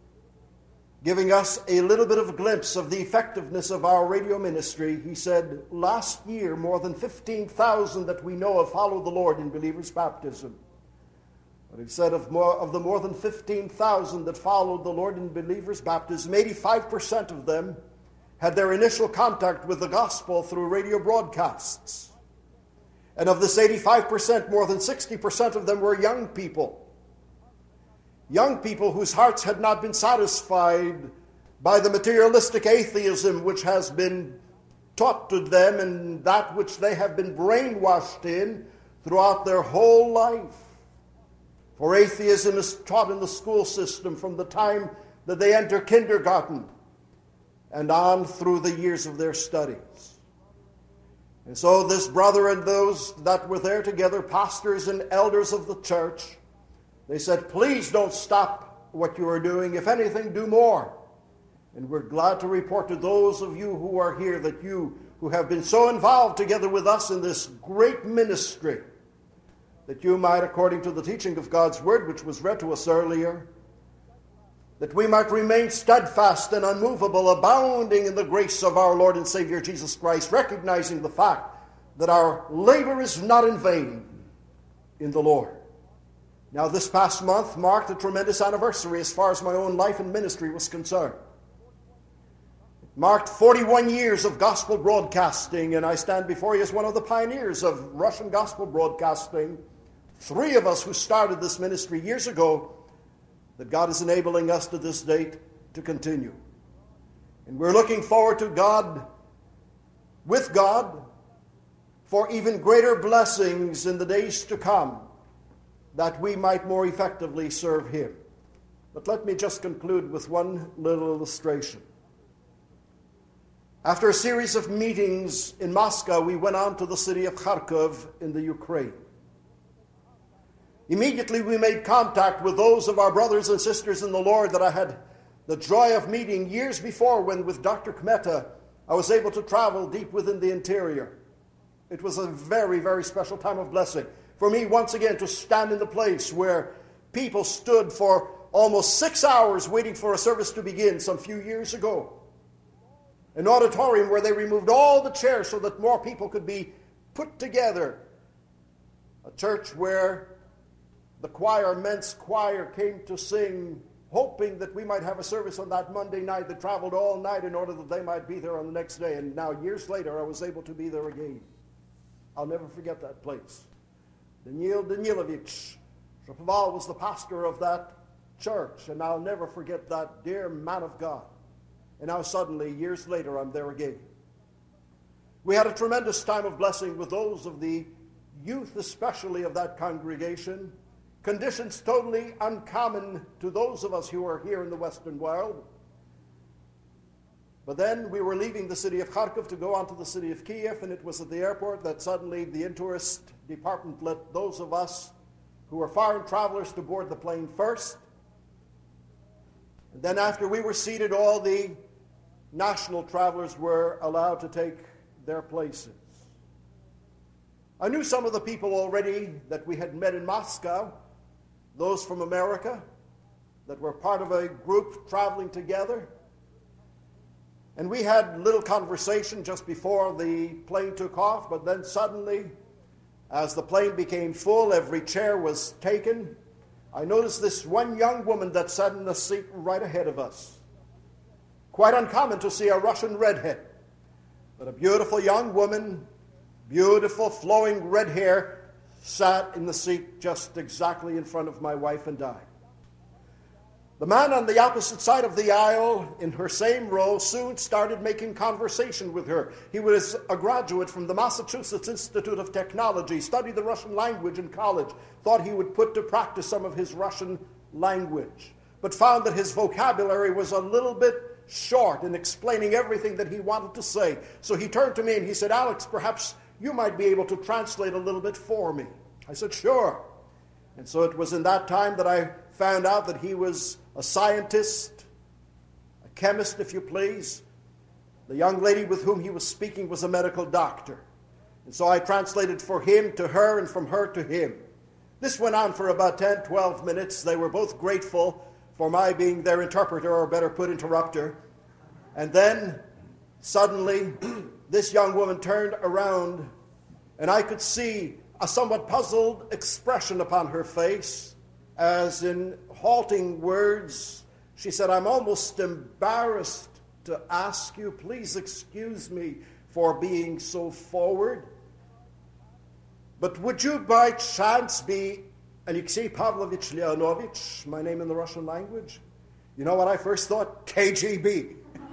giving us a little bit of a glimpse of the effectiveness of our radio ministry, he said, last year more than fifteen thousand that we know of followed the Lord in believers' baptism. But he said of, more, of the more than fifteen thousand that followed the Lord in believers' baptism, eighty-five percent of them had their initial contact with the gospel through radio broadcasts. And of this eighty-five percent, more than sixty percent of them were young people. Young people whose hearts had not been satisfied by the materialistic atheism which has been taught to them and that which they have been brainwashed in throughout their whole life. For atheism is taught in the school system from the time that they enter kindergarten and on through the years of their studies. And so this brother and those that were there together, pastors and elders of the church, they said, please don't stop what you are doing. If anything, do more. And we're glad to report to those of you who are here that you who have been so involved together with us in this great ministry, that you might, according to the teaching of God's word, which was read to us earlier, that we might remain steadfast and unmovable, abounding in the grace of our Lord and Savior Jesus Christ, recognizing the fact that our labor is not in vain in the Lord. Now, this past month marked a tremendous anniversary as far as my own life and ministry was concerned. It marked forty-one years of gospel broadcasting, and I stand before you as one of the pioneers of Russian gospel broadcasting. Three of us who started this ministry years ago, that God is enabling us to this date to continue. And we're looking forward to God, with God, for even greater blessings in the days to come, that we might more effectively serve Him. But let me just conclude with one little illustration. After a series of meetings in Moscow, we went on to the city of Kharkov in the Ukraine. Immediately we made contact with those of our brothers and sisters in the Lord that I had the joy of meeting years before when with Doctor Kmeta I was able to travel deep within the interior. It was a very, very special time of blessing for me once again to stand in the place where people stood for almost six hours waiting for a service to begin some few years ago. An auditorium where they removed all the chairs so that more people could be put together. A church where the choir, men's choir, came to sing, hoping that we might have a service on that Monday night. They traveled all night in order that they might be there on the next day. And now, years later, I was able to be there again. I'll never forget that place. Daniil Danilovich Shapoval was the pastor of that church, and I'll never forget that dear man of God. And now suddenly, years later, I'm there again. We had a tremendous time of blessing with those of the youth, especially of that congregation. Conditions totally uncommon to those of us who are here in the Western world. But then we were leaving the city of Kharkov to go on to the city of Kiev, and it was at the airport that suddenly the in-tourist department let those of us who were foreign travelers to board the plane first. And then after we were seated, all the national travelers were allowed to take their places. I knew some of the people already that we had met in Moscow, those from America that were part of a group traveling together. And we had little conversation just before the plane took off, but then suddenly, as the plane became full, every chair was taken. I noticed this one young woman that sat in the seat right ahead of us. Quite uncommon to see a Russian redhead, but a beautiful young woman, beautiful flowing red hair, sat in the seat just exactly in front of my wife and I. The man on the opposite side of the aisle in her same row soon started making conversation with her. He was a graduate from the Massachusetts Institute of Technology, studied the Russian language in college, thought he would put to practice some of his Russian language, but found that his vocabulary was a little bit short in explaining everything that he wanted to say. So he turned to me and he said, "Alex, perhaps you might be able to translate a little bit for me." I said, "Sure." And so it was in that time that I found out that he was a scientist, a chemist, if you please. The young lady with whom he was speaking was a medical doctor. And so I translated for him to her and from her to him. This went on for about ten, twelve minutes. They were both grateful for my being their interpreter, or better put, interrupter. And then, suddenly, this young woman turned around, and I could see a somewhat puzzled expression upon her face, as in halting words, she said, "I'm almost embarrassed to ask you, please excuse me for being so forward, but would you by chance be Alexei Pavlovich Leonovich, my name in the Russian language?" You know what I first thought? K G B.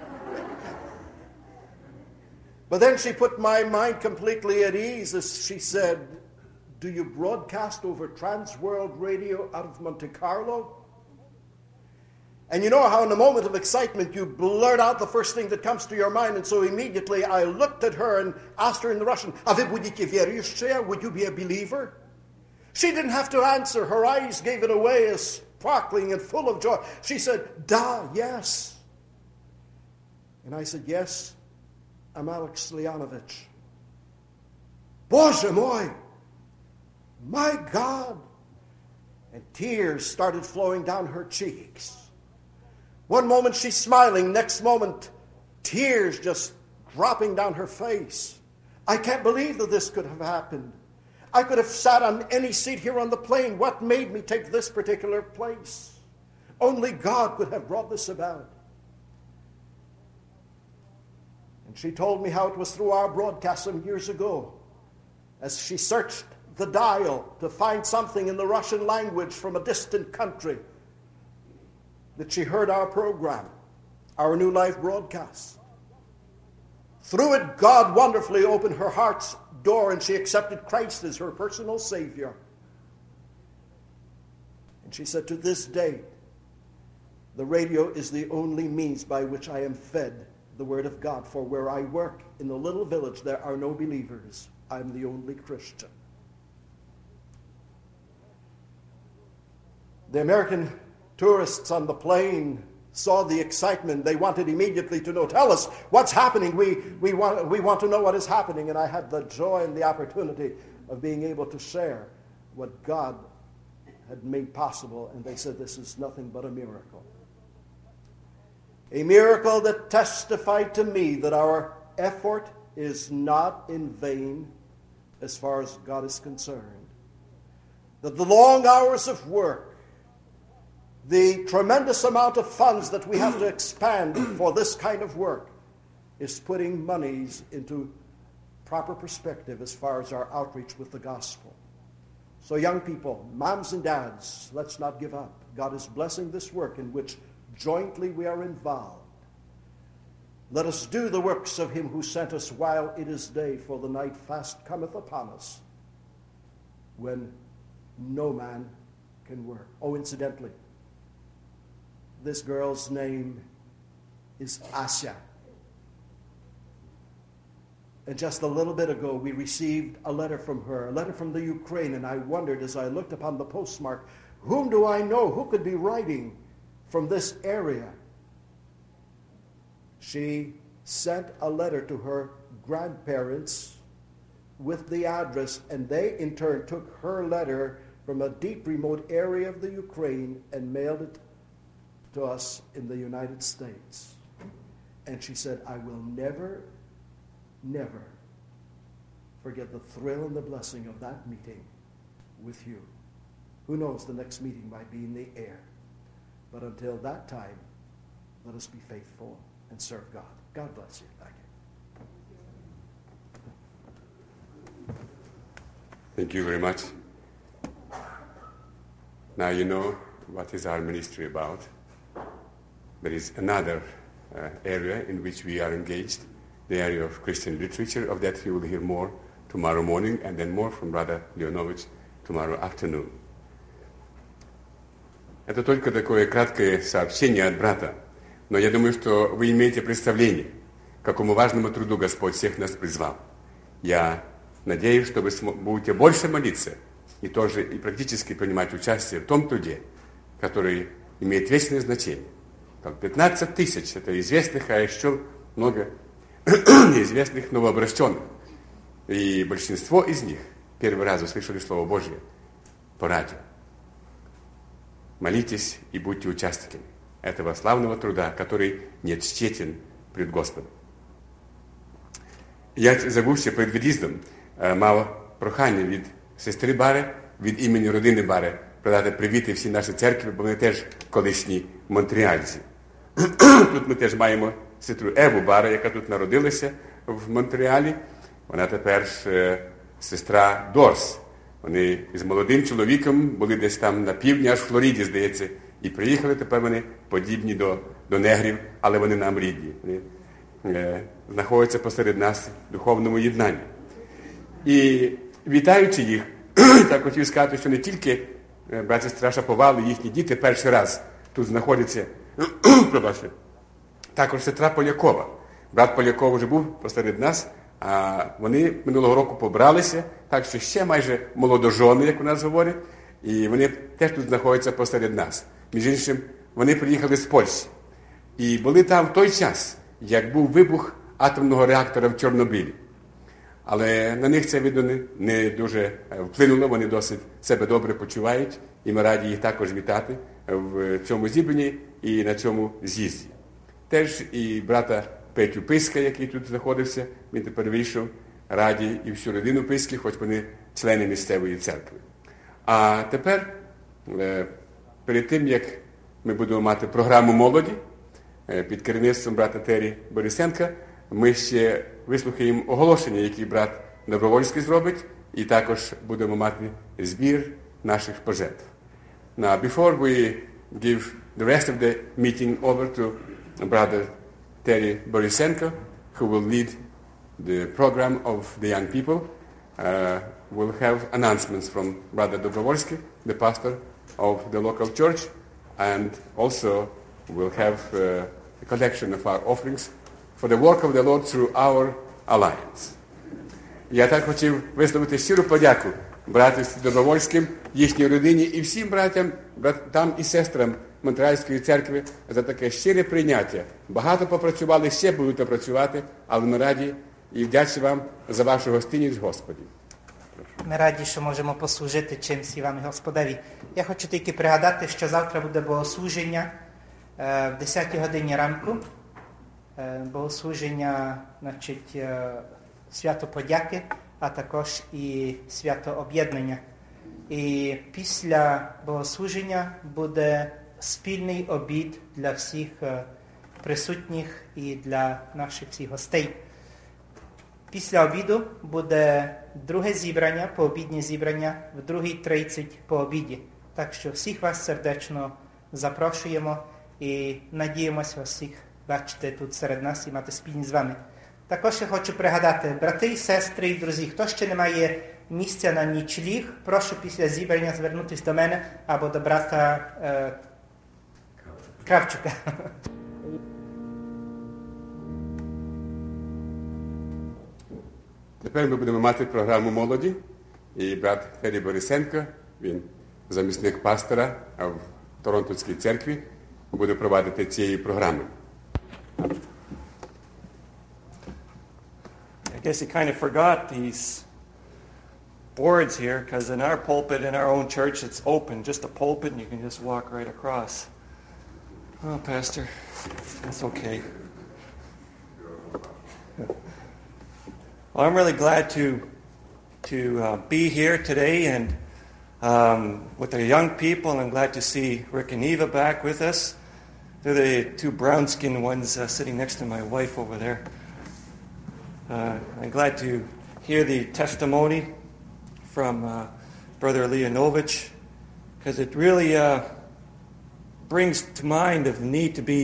But then she put my mind completely at ease as she said, "Do you broadcast over Trans World Radio out of Monte Carlo?" And you know how in a moment of excitement you blurt out the first thing that comes to your mind, and so immediately I looked at her and asked her in the Russian, "А вы будете верующая? Would you be a believer?" She didn't have to answer. Her eyes gave it away as sparkling and full of joy. She said, "Da, yes." And I said, "Yes, I'm Alex Leonovich." Боже мой! My God! And tears started flowing down her cheeks. One moment she's smiling, next moment tears just dropping down her face. I can't believe that this could have happened. I could have sat on any seat here on the plane. What made me take this particular place? Only God could have brought this about. And she told me how it was through our broadcast some years ago, as she searched the dial to find something in the Russian language from a distant country, that she heard our program, our New Life broadcast. Through it, God wonderfully opened her heart's door, and she accepted Christ as her personal Savior. And she said, "To this day, the radio is the only means by which I am fed the Word of God. For where I work, in the little village, there are no believers. I'm the only Christian." The American tourists on the plane saw the excitement. They wanted immediately to know, "Tell us what's happening. We, we, want, we want to know what is happening." And I had the joy and the opportunity of being able to share what God had made possible. And they said, "This is nothing but a miracle." A miracle that testified to me that our effort is not in vain as far as God is concerned. That the long hours of work, the tremendous amount of funds that we have to expand for this kind of work, is putting monies into proper perspective as far as our outreach with the gospel. So young people, moms and dads, let's not give up. God is blessing this work in which jointly we are involved. Let us do the works of him who sent us while it is day, for the night fast cometh upon us, when no man can work. Oh, incidentally, this girl's name is Asya. And just a little bit ago, we received a letter from her, a letter from the Ukraine, and I wondered as I looked upon the postmark, whom do I know? Who could be writing from this area? She sent a letter to her grandparents with the address, and they in turn took her letter from a deep remote area of the Ukraine and mailed it to us in the United States. And she said, "I will never, never forget the thrill and the blessing of that meeting with you. Who knows, the next meeting might be in the air. But until that time, let us be faithful and serve God." God bless you. Thank you. Thank you very much. Now you know what is our ministry about. there is another uh, area in which we are engaged, the area of Christian literature. Of that you will hear more tomorrow morning, and then more from Brother Leonovich tomorrow afternoon. Это только такое краткое сообщение от брата. Но я думаю, что вы имеете представление, к какому важному труду Господь всех нас призвал. Я надеюсь, что вы будете больше молиться и тоже и практически принимать участие в том труде, который имеет вечное значение. пятнадцать тысяч – это известных, а еще много неизвестных новообращенных. И большинство из них первый раз услышали Слово Божье по радио. Молитесь и будьте участниками этого славного труда, который не тщетен пред Господом. Я, забувши перед від'їздом, мав прохання від сестри Бари, від імені родини Бари, передати привіти всі наші церкви, бо вони теж колишні монреальці. Тут ми теж маємо сестру Еву Бари, яка тут народилася в Монреалі. Вона тепер сестра Дорс. Вони з молодим чоловіком були десь там на півдні, аж в Флориді, здається, і приїхали, тепер вони подібні до, до негрів, але вони нам рідні. Вони е, знаходяться посеред нас в духовному єднанні. І вітаючи їх, так хотів сказати, що не тільки брат і сестра Шаповал і їхні діти перший раз тут знаходяться, пробачте, також сестра Полякова. Брат Поляков вже був посеред нас, а вони минулого року побралися, так що ще майже молодожони, як у нас говорять, і вони теж тут знаходяться посеред нас. Між іншим, вони приїхали з Польщі і були там в той час, як був вибух атомного реактора в Чорнобилі. Але на них це, видно, не, не дуже вплинуло, вони досить себе добре почувають, і ми раді їх також вітати в цьому зібранні і на цьому з'їзді. Теж і брата Петю Писка, який тут знаходився, він тепер вийшов, раді і всю родину Писки, хоч вони члени місцевої церкви. А тепер, перед тим, як ми будемо мати програму молоді під керівництвом брата Тері Борисенка, ми ще вислухаємо оголошення, які брат Добровольський зробить, і також будемо мати збір наших пожертв. Now, before we give the rest of the meeting over to brother Terry Borisenko, who will lead the program of the young people, uh, we'll have announcements from brother Dobrovolsky, the pastor of the local church, and also we'll have uh, a collection of our offerings for the work of the Lord through our alliance. Я так хотів висловити щиру подяку брату Добровольським, їхній родині і всім братям, братам і сестрам Монреальської церкви за таке щире прийняття. Багато попрацювали, ще будуть працювати, але ми раді і вдячні вам за вашу гостинність, Господі. Ми раді, що можемо послужити чимсь і вам, Господеві. Я хочу тільки пригадати, що завтра буде богослуження е, в десятій годині ранку. Е, богослуження, значить, е, свято подяки, а також і свято об'єднання. І після богослуження буде спільний обід для всіх е, присутніх і для наших всіх гостей. Після обіду буде друге зібрання, пообіднє зібрання, в другій тридцять по обіді. Так що всіх вас сердечно запрошуємо і надіємося вас всіх бачити тут серед нас і мати спільність з вами. Також я хочу пригадати, брати і сестри і друзі, хто ще не має місця на нічліг, прошу після зібрання звернутися до мене або до брата е, Кравчука. Тепер ми будемо мати програму молоді, і брат Фері Борисенко, він замісник пастора в Торонтоській церкві, буде провадити цієї програми. I guess he kind of forgot these boards here, because in our pulpit, in our own church, it's open, just a pulpit, and you can just walk right across. Oh, Pastor, that's okay. Well, I'm really glad to to uh, be here today and um, with the young people. I'm glad to see Rick and Eva back with us. They're the two brown-skinned ones uh, sitting next to my wife over there. Uh, I'm glad to hear the testimony from uh, Brother Leonovich, because it really uh, brings to mind of the need to be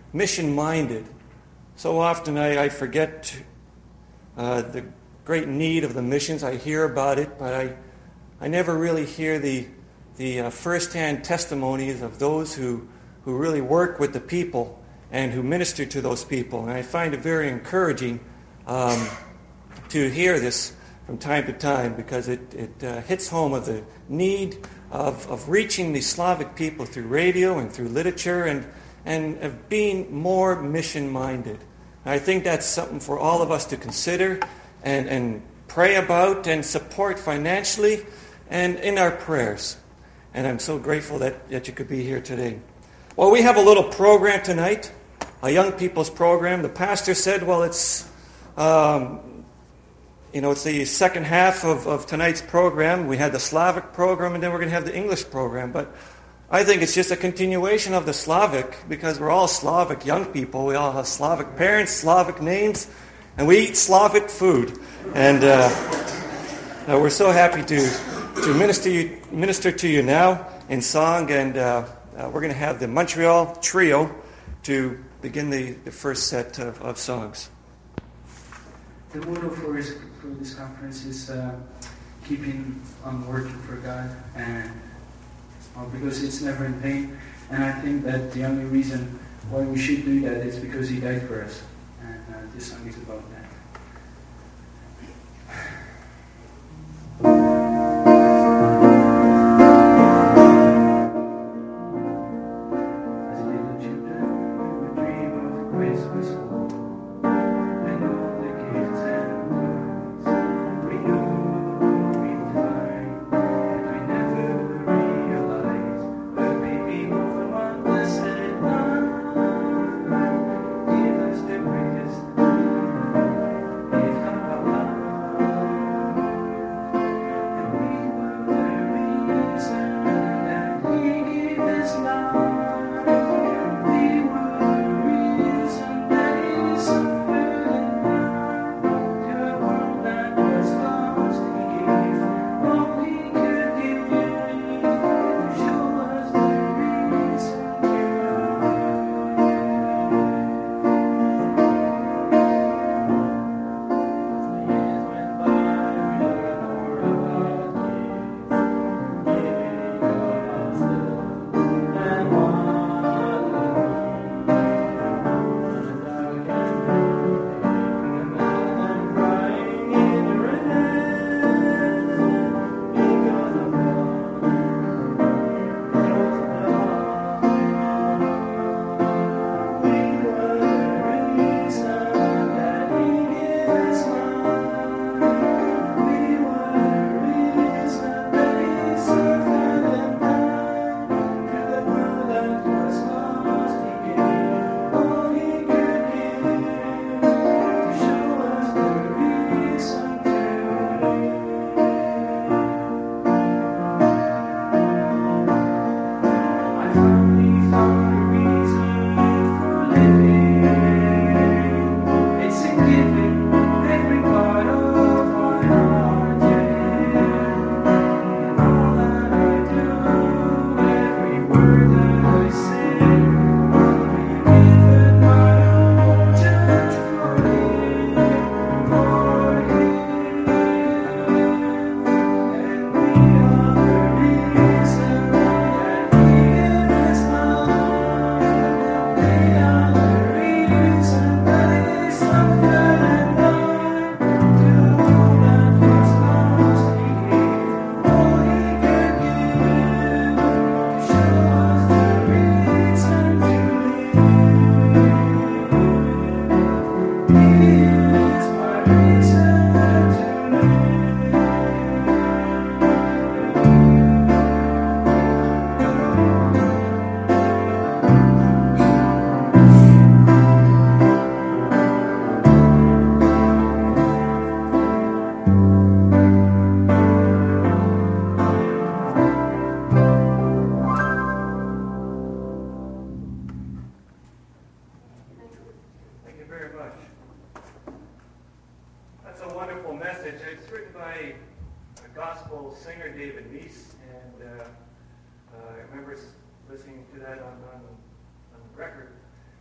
mission-minded. So often I, I forget uh, the great need of the missions. I hear about it, but I, I never really hear the, the uh, first-hand testimonies of those who, who really work with the people and who minister to those people. And I find it very encouraging um, to hear this from time to time, because it, it uh, hits home of the need of, of reaching the Slavic people through radio and through literature, and, and of being more mission-minded. And I think that's something for all of us to consider and, and pray about and support financially and in our prayers. And I'm so grateful that, that you could be here today. Well, we have a little program tonight, a young people's program. The pastor said, well, it's... Um, You know, it's the second half of, of tonight's program. We had the Slavic program, and then we're going to have the English program. But I think it's just a continuation of the Slavic, because we're all Slavic young people. We all have Slavic parents, Slavic names, and we eat Slavic food. And uh, uh, we're so happy to, to minister, you, minister to you now in song. And uh, uh, we're going to have the Montreal Trio to begin the, the first set of, of songs. The motto for this, for this conference is uh, keeping on working for God, and uh, because it's never in vain. And I think that the only reason why we should do that is because He died for us, and uh, this song is about that.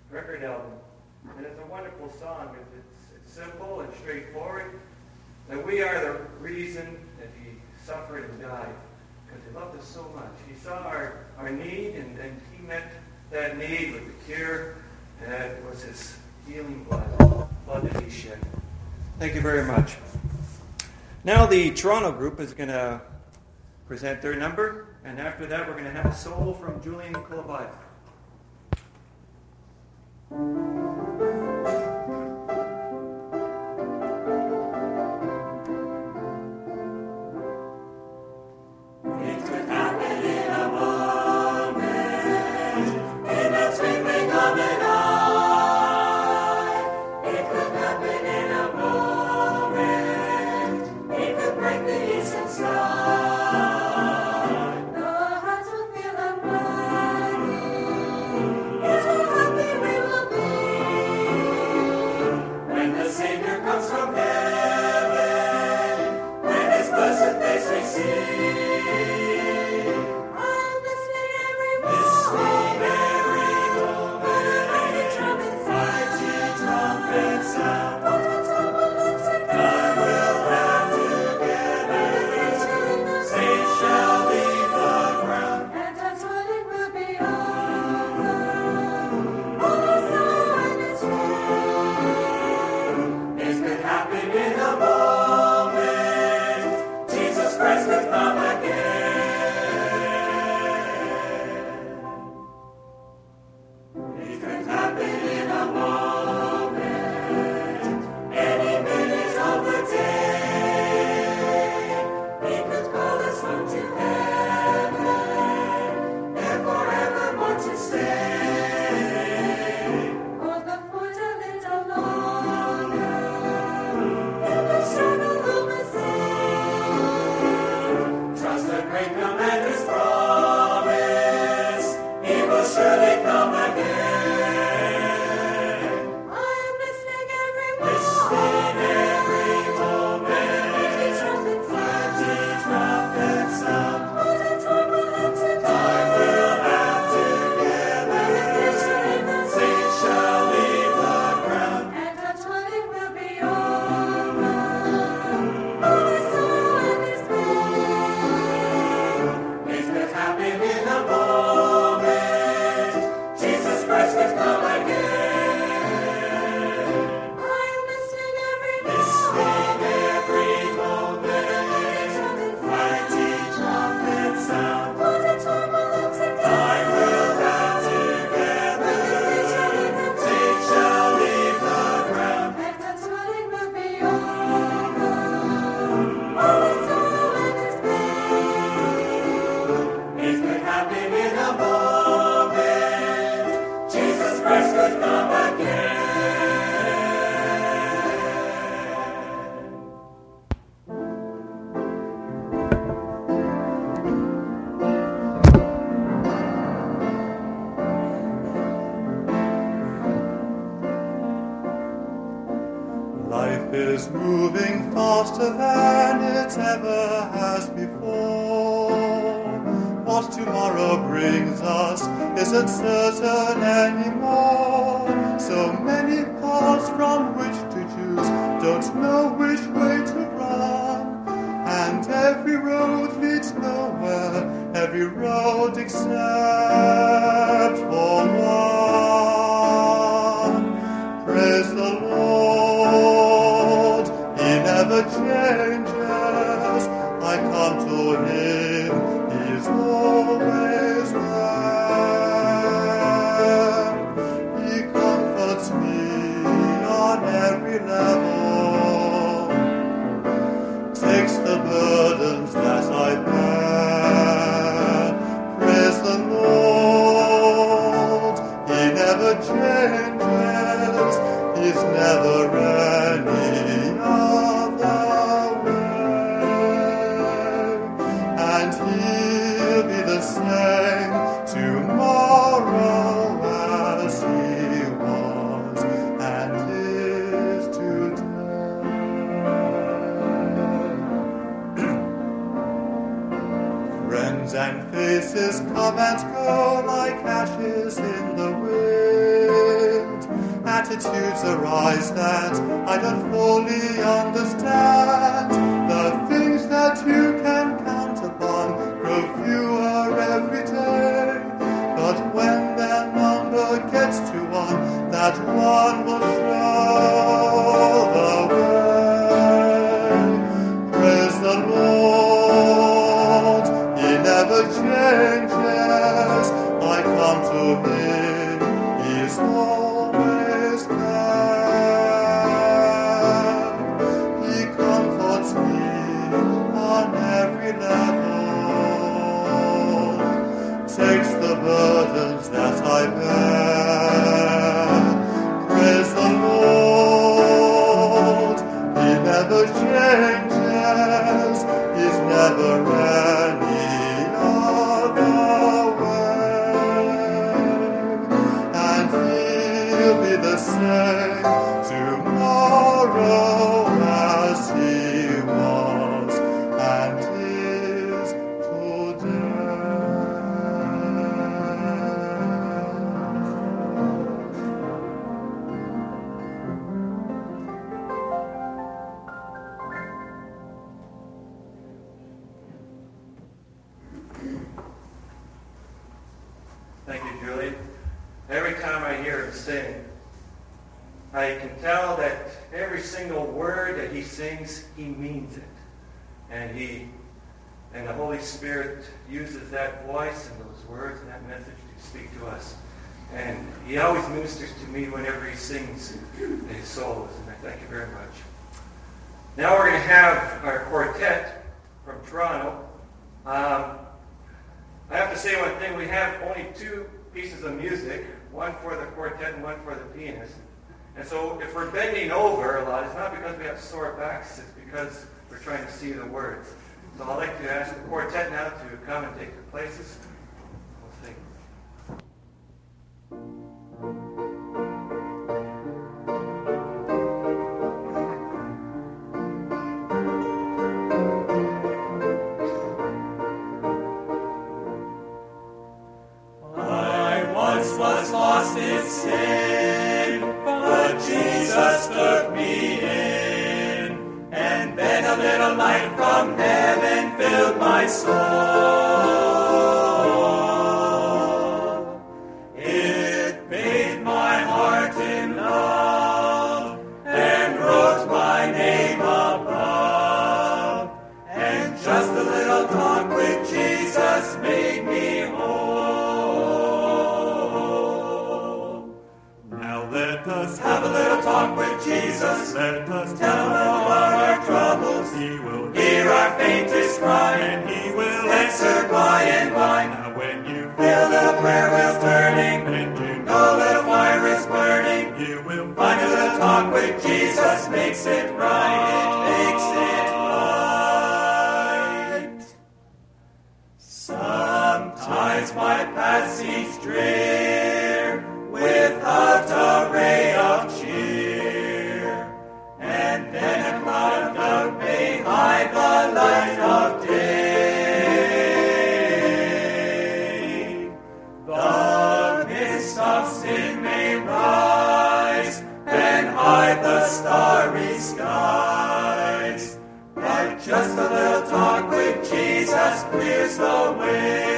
record album. And it's a wonderful song. It's, it's simple and straightforward. That we are the reason that he suffered and died. Because he loved us so much. He saw our, our need, and, and he met that need with the cure. And that was his healing blood, blood that he shed. Thank you very much. Now the Toronto group is going to present their number. And after that, we're going to have a solo from Julian Kolobayev. is moving faster than it ever has before. What tomorrow brings us isn't certain anymore. So many paths from which to choose, don't know which way to run. And every road leads nowhere, every road except for one. Praise the Lord, He never changes. I come to Him, He is always there. He comforts me on every level, takes the burdens that I bear. Praise the Lord, He never changes. He's never any other way. And He'll be the same tomorrow as He was and is today. Friends and faces come and go like ashes in the wind. attitudes arise that I don't fully understand. The things that you can count upon grow fewer every day. But when their number gets to one, that one will show the way. Praise the Lord, He never changes. I come to Him, He is always there. He comforts me on every level, takes the burdens that I bear. Praise the Lord, He never changes, He's never any other way. And He'll be the same tomorrow as He was and is today. Thank you, Julie. Every time I hear him sing, I can tell that every single word that he sings, he means it. And he, and the Holy Spirit uses that voice and those words and that message to speak to us. And he always ministers to me whenever he sings his solos. And I thank you very much. Now we're going to have our quartet from Toronto. Um, I have to say one thing. We have only two pieces of music, one for the quartet and one for the pianist. And so if we're bending over a lot, it's not because we have sore backs, it's because we're trying to see the words. So I'd like to ask the quartet now to come and take their places. We'll sing. Was lost in sin, but Jesus took me in, and then a little light from heaven filled my soul. It bathed my heart in love and wrote my name above, and just a little talk with Jesus made me whole. Have a little talk with Jesus. Let us tell him about our troubles. He will hear our faintest cry, and he will answer by and by. Now when you feel little prayer wheels turning, and you know little fire is burning, you will find a little talk with Jesus makes it right. It makes it right. Sometimes my path seems drear, without a ray of cheer, and then a cloud of doubt may hide the light of day. The mist of sin may rise and hide the starry skies, but just a little talk with Jesus clears the way.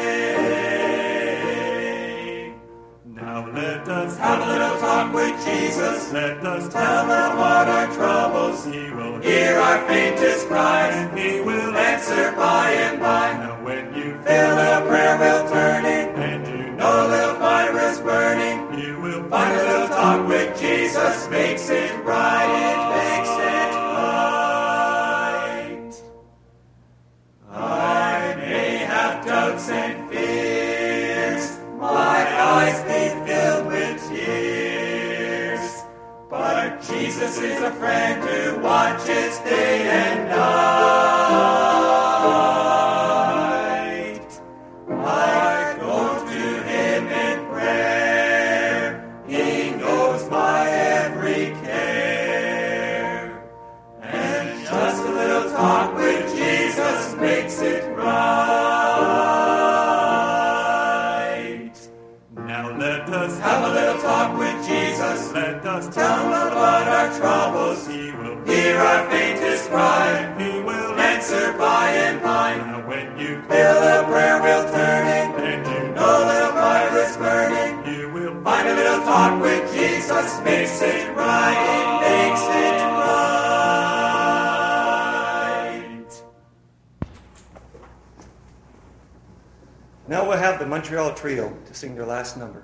Let us have a little talk with Jesus. Let us tell him about our troubles. He will hear our faintest cries, and he will answer by and by. Now when you feel a prayer wheel turning, and you know a little fire is burning, you will find a little talk with Jesus makes it right. It makes it right. I may have doubts and fears, my eyes may filled with tears, but Jesus is a friend who watches day and night. I go to him in prayer, he knows my every care, and just a little talk with Jesus makes it right. Now let us have a little talk with Jesus. Let us talk with Jesus makes it right. It makes it right. Now we'll have the Montreal Trio to sing their last number.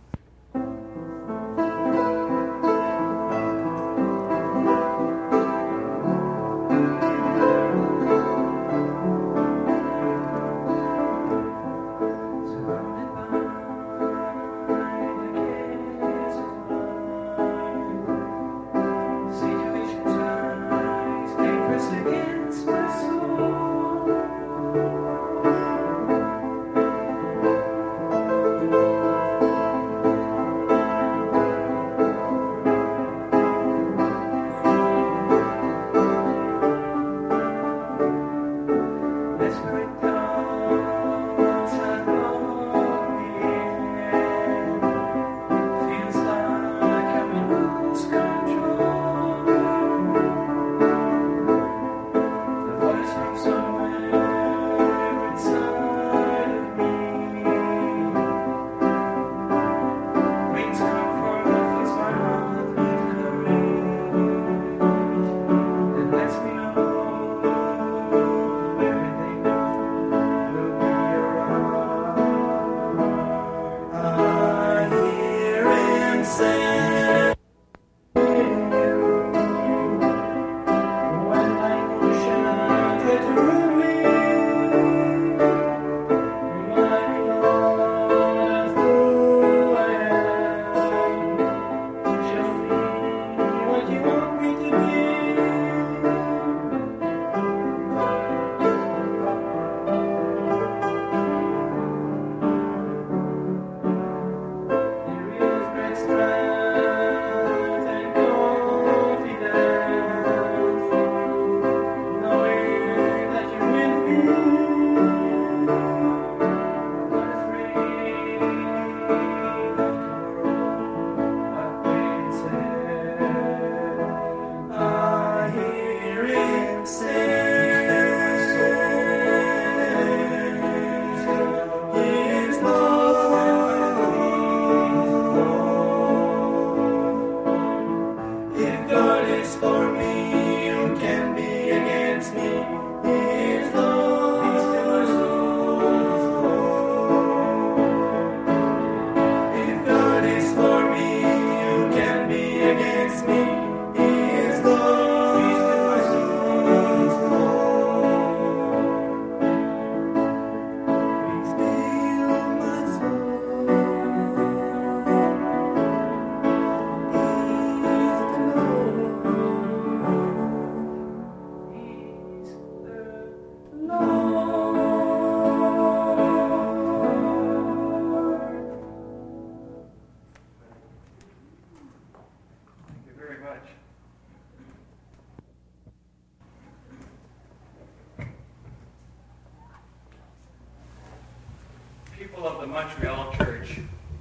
People of the Montreal Church,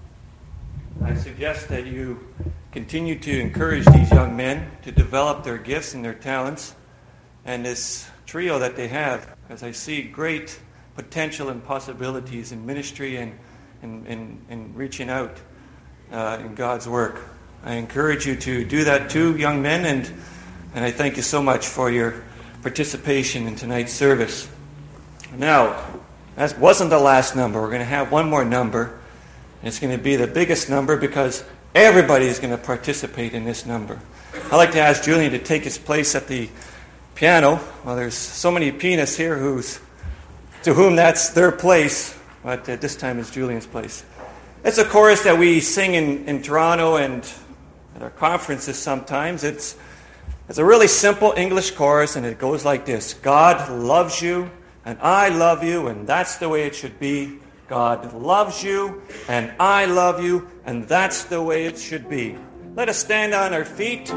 I suggest that you continue to encourage these young men to develop their gifts and their talents and this trio that they have, as I see great potential and possibilities in ministry and in, in, in reaching out uh, in God's work. I encourage you to do that too, young men, and, and I thank you so much for your participation in tonight's service. Now, that wasn't the last number. We're going to have one more number, and it's going to be the biggest number because everybody is going to participate in this number. I'd like to ask Julian to take his place at the piano. Well, there's so many pianists here who's, to whom that's their place, but uh, this time it's Julian's place. It's a chorus that we sing in, in Toronto and at our conferences sometimes. It's, it's a really simple English chorus, and it goes like this. God loves you, and I love you, and that's the way it should be. God loves you, and I love you, and that's the way it should be. Let us stand on our feet,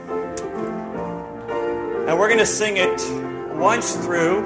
and we're going to sing it once through.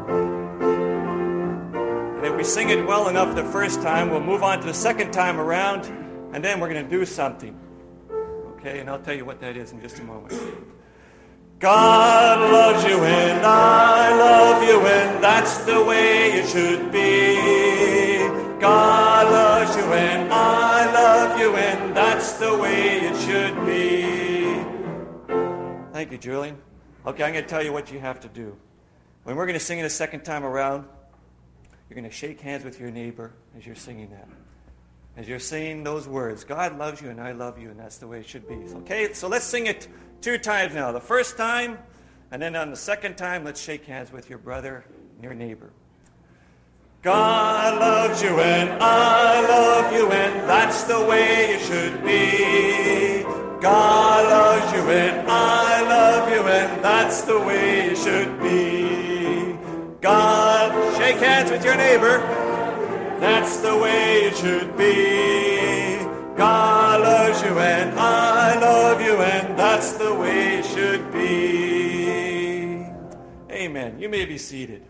And if we sing it well enough the first time, we'll move on to the second time around, and then we're going to do something. Okay, and I'll tell you what that is in just a moment. God loves you and I love you, and that's the way it should be. God loves you and I love you, and that's the way it should be. Thank you, Julian. Okay, I'm going to tell you what you have to do. When we're going to sing it a second time around, you're going to shake hands with your neighbor as you're singing that. As you're saying those words, God loves you and I love you, and that's the way it should be. Okay, so let's sing it two times now. The first time, and then on the second time, let's shake hands with your brother and your neighbor. God loves you and I love you, and that's the way it should be. God loves you and I love you, and that's the way it should be. God, shake hands with your neighbor. That's the way it should be. God loves you and I love you, and that's the way it should be. Amen. You may be seated.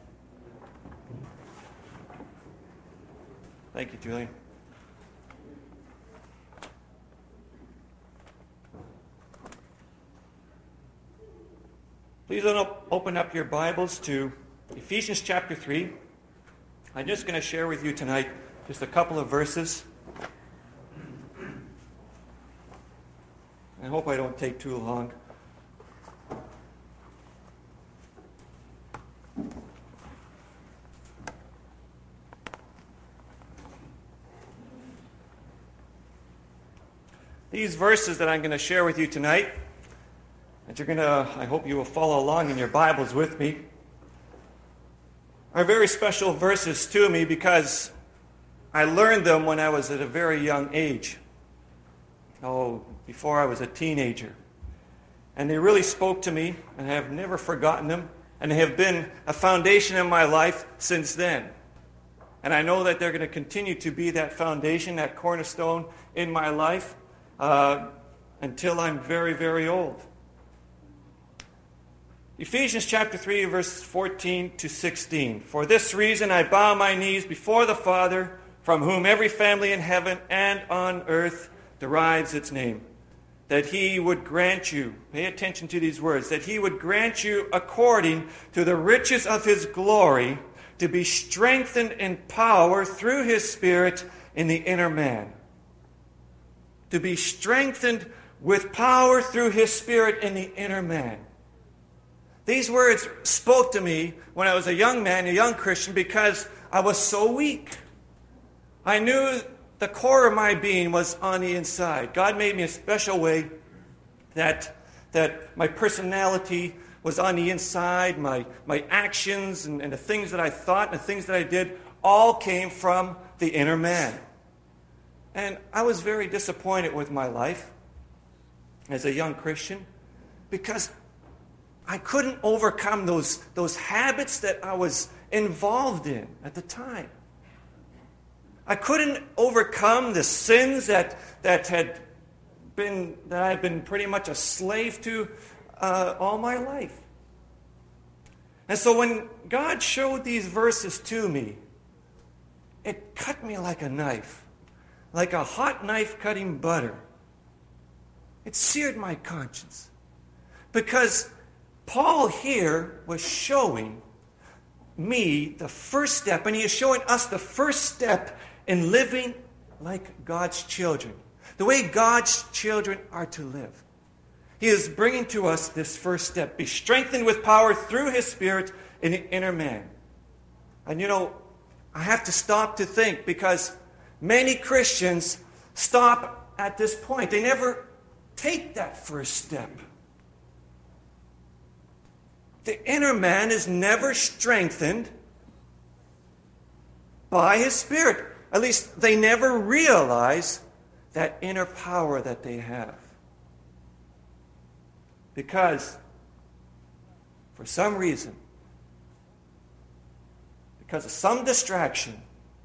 Thank you, Julian. Please open up your Bibles to Ephesians chapter three. I'm just going to share with you tonight just a couple of verses. I hope I don't take too long. These verses that I'm going to share with you tonight, that you're going to, I hope you will follow along in your Bibles with me, are very special verses to me because I learned them when I was at a very young age. Oh, before I was a teenager. And they really spoke to me, and I have never forgotten them, and they have been a foundation in my life since then. And I know that they're going to continue to be that foundation, that cornerstone in my life uh, until I'm very, very old. Ephesians chapter three, verses fourteen to sixteen. For this reason I bow my knees before the Father, from whom every family in heaven and on earth derives its name, that he would grant you, pay attention to these words, that he would grant you according to the riches of his glory to be strengthened in power through his Spirit in the inner man. To be strengthened with power through his Spirit in the inner man. These words spoke to me when I was a young man, a young Christian, because I was so weak. I knew the core of my being was on the inside. God made me a special way that, that my personality was on the inside. My, my actions and, and the things that I thought and the things that I did all came from the inner man. And I was very disappointed with my life as a young Christian because I couldn't overcome those, those habits that I was involved in at the time. I couldn't overcome the sins that, that had been, that I've been pretty much a slave to uh, all my life. And so when God showed these verses to me, it cut me like a knife, like a hot knife cutting butter. It seared my conscience because Paul here was showing me the first step, and he is showing us the first step in living like God's children, the way God's children are to live. He is bringing to us this first step, be strengthened with power through his Spirit in the inner man. And you know, I have to stop to think because many Christians stop at this point. They never take that first step. The inner man is never strengthened by his Spirit. At least they never realize that inner power that they have. Because, for some reason, because of some distraction,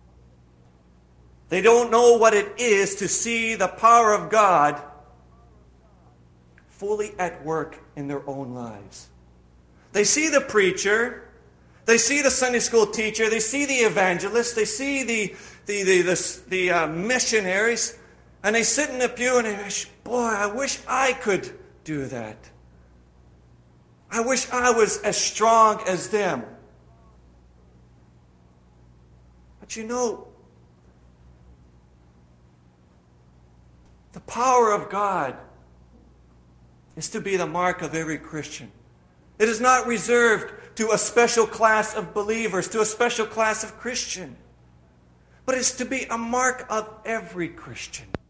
they don't know what it is to see the power of God fully at work in their own lives. They see the preacher, they see the Sunday school teacher, they see the evangelist, they see the the the the, the uh, missionaries, and they sit in the pew and they wish, boy, I wish I could do that. I wish I was as strong as them. But you know, the power of God is to be the mark of every Christian. It is not reserved to a special class of believers, to a special class of Christian, but it's to be a mark of every Christian.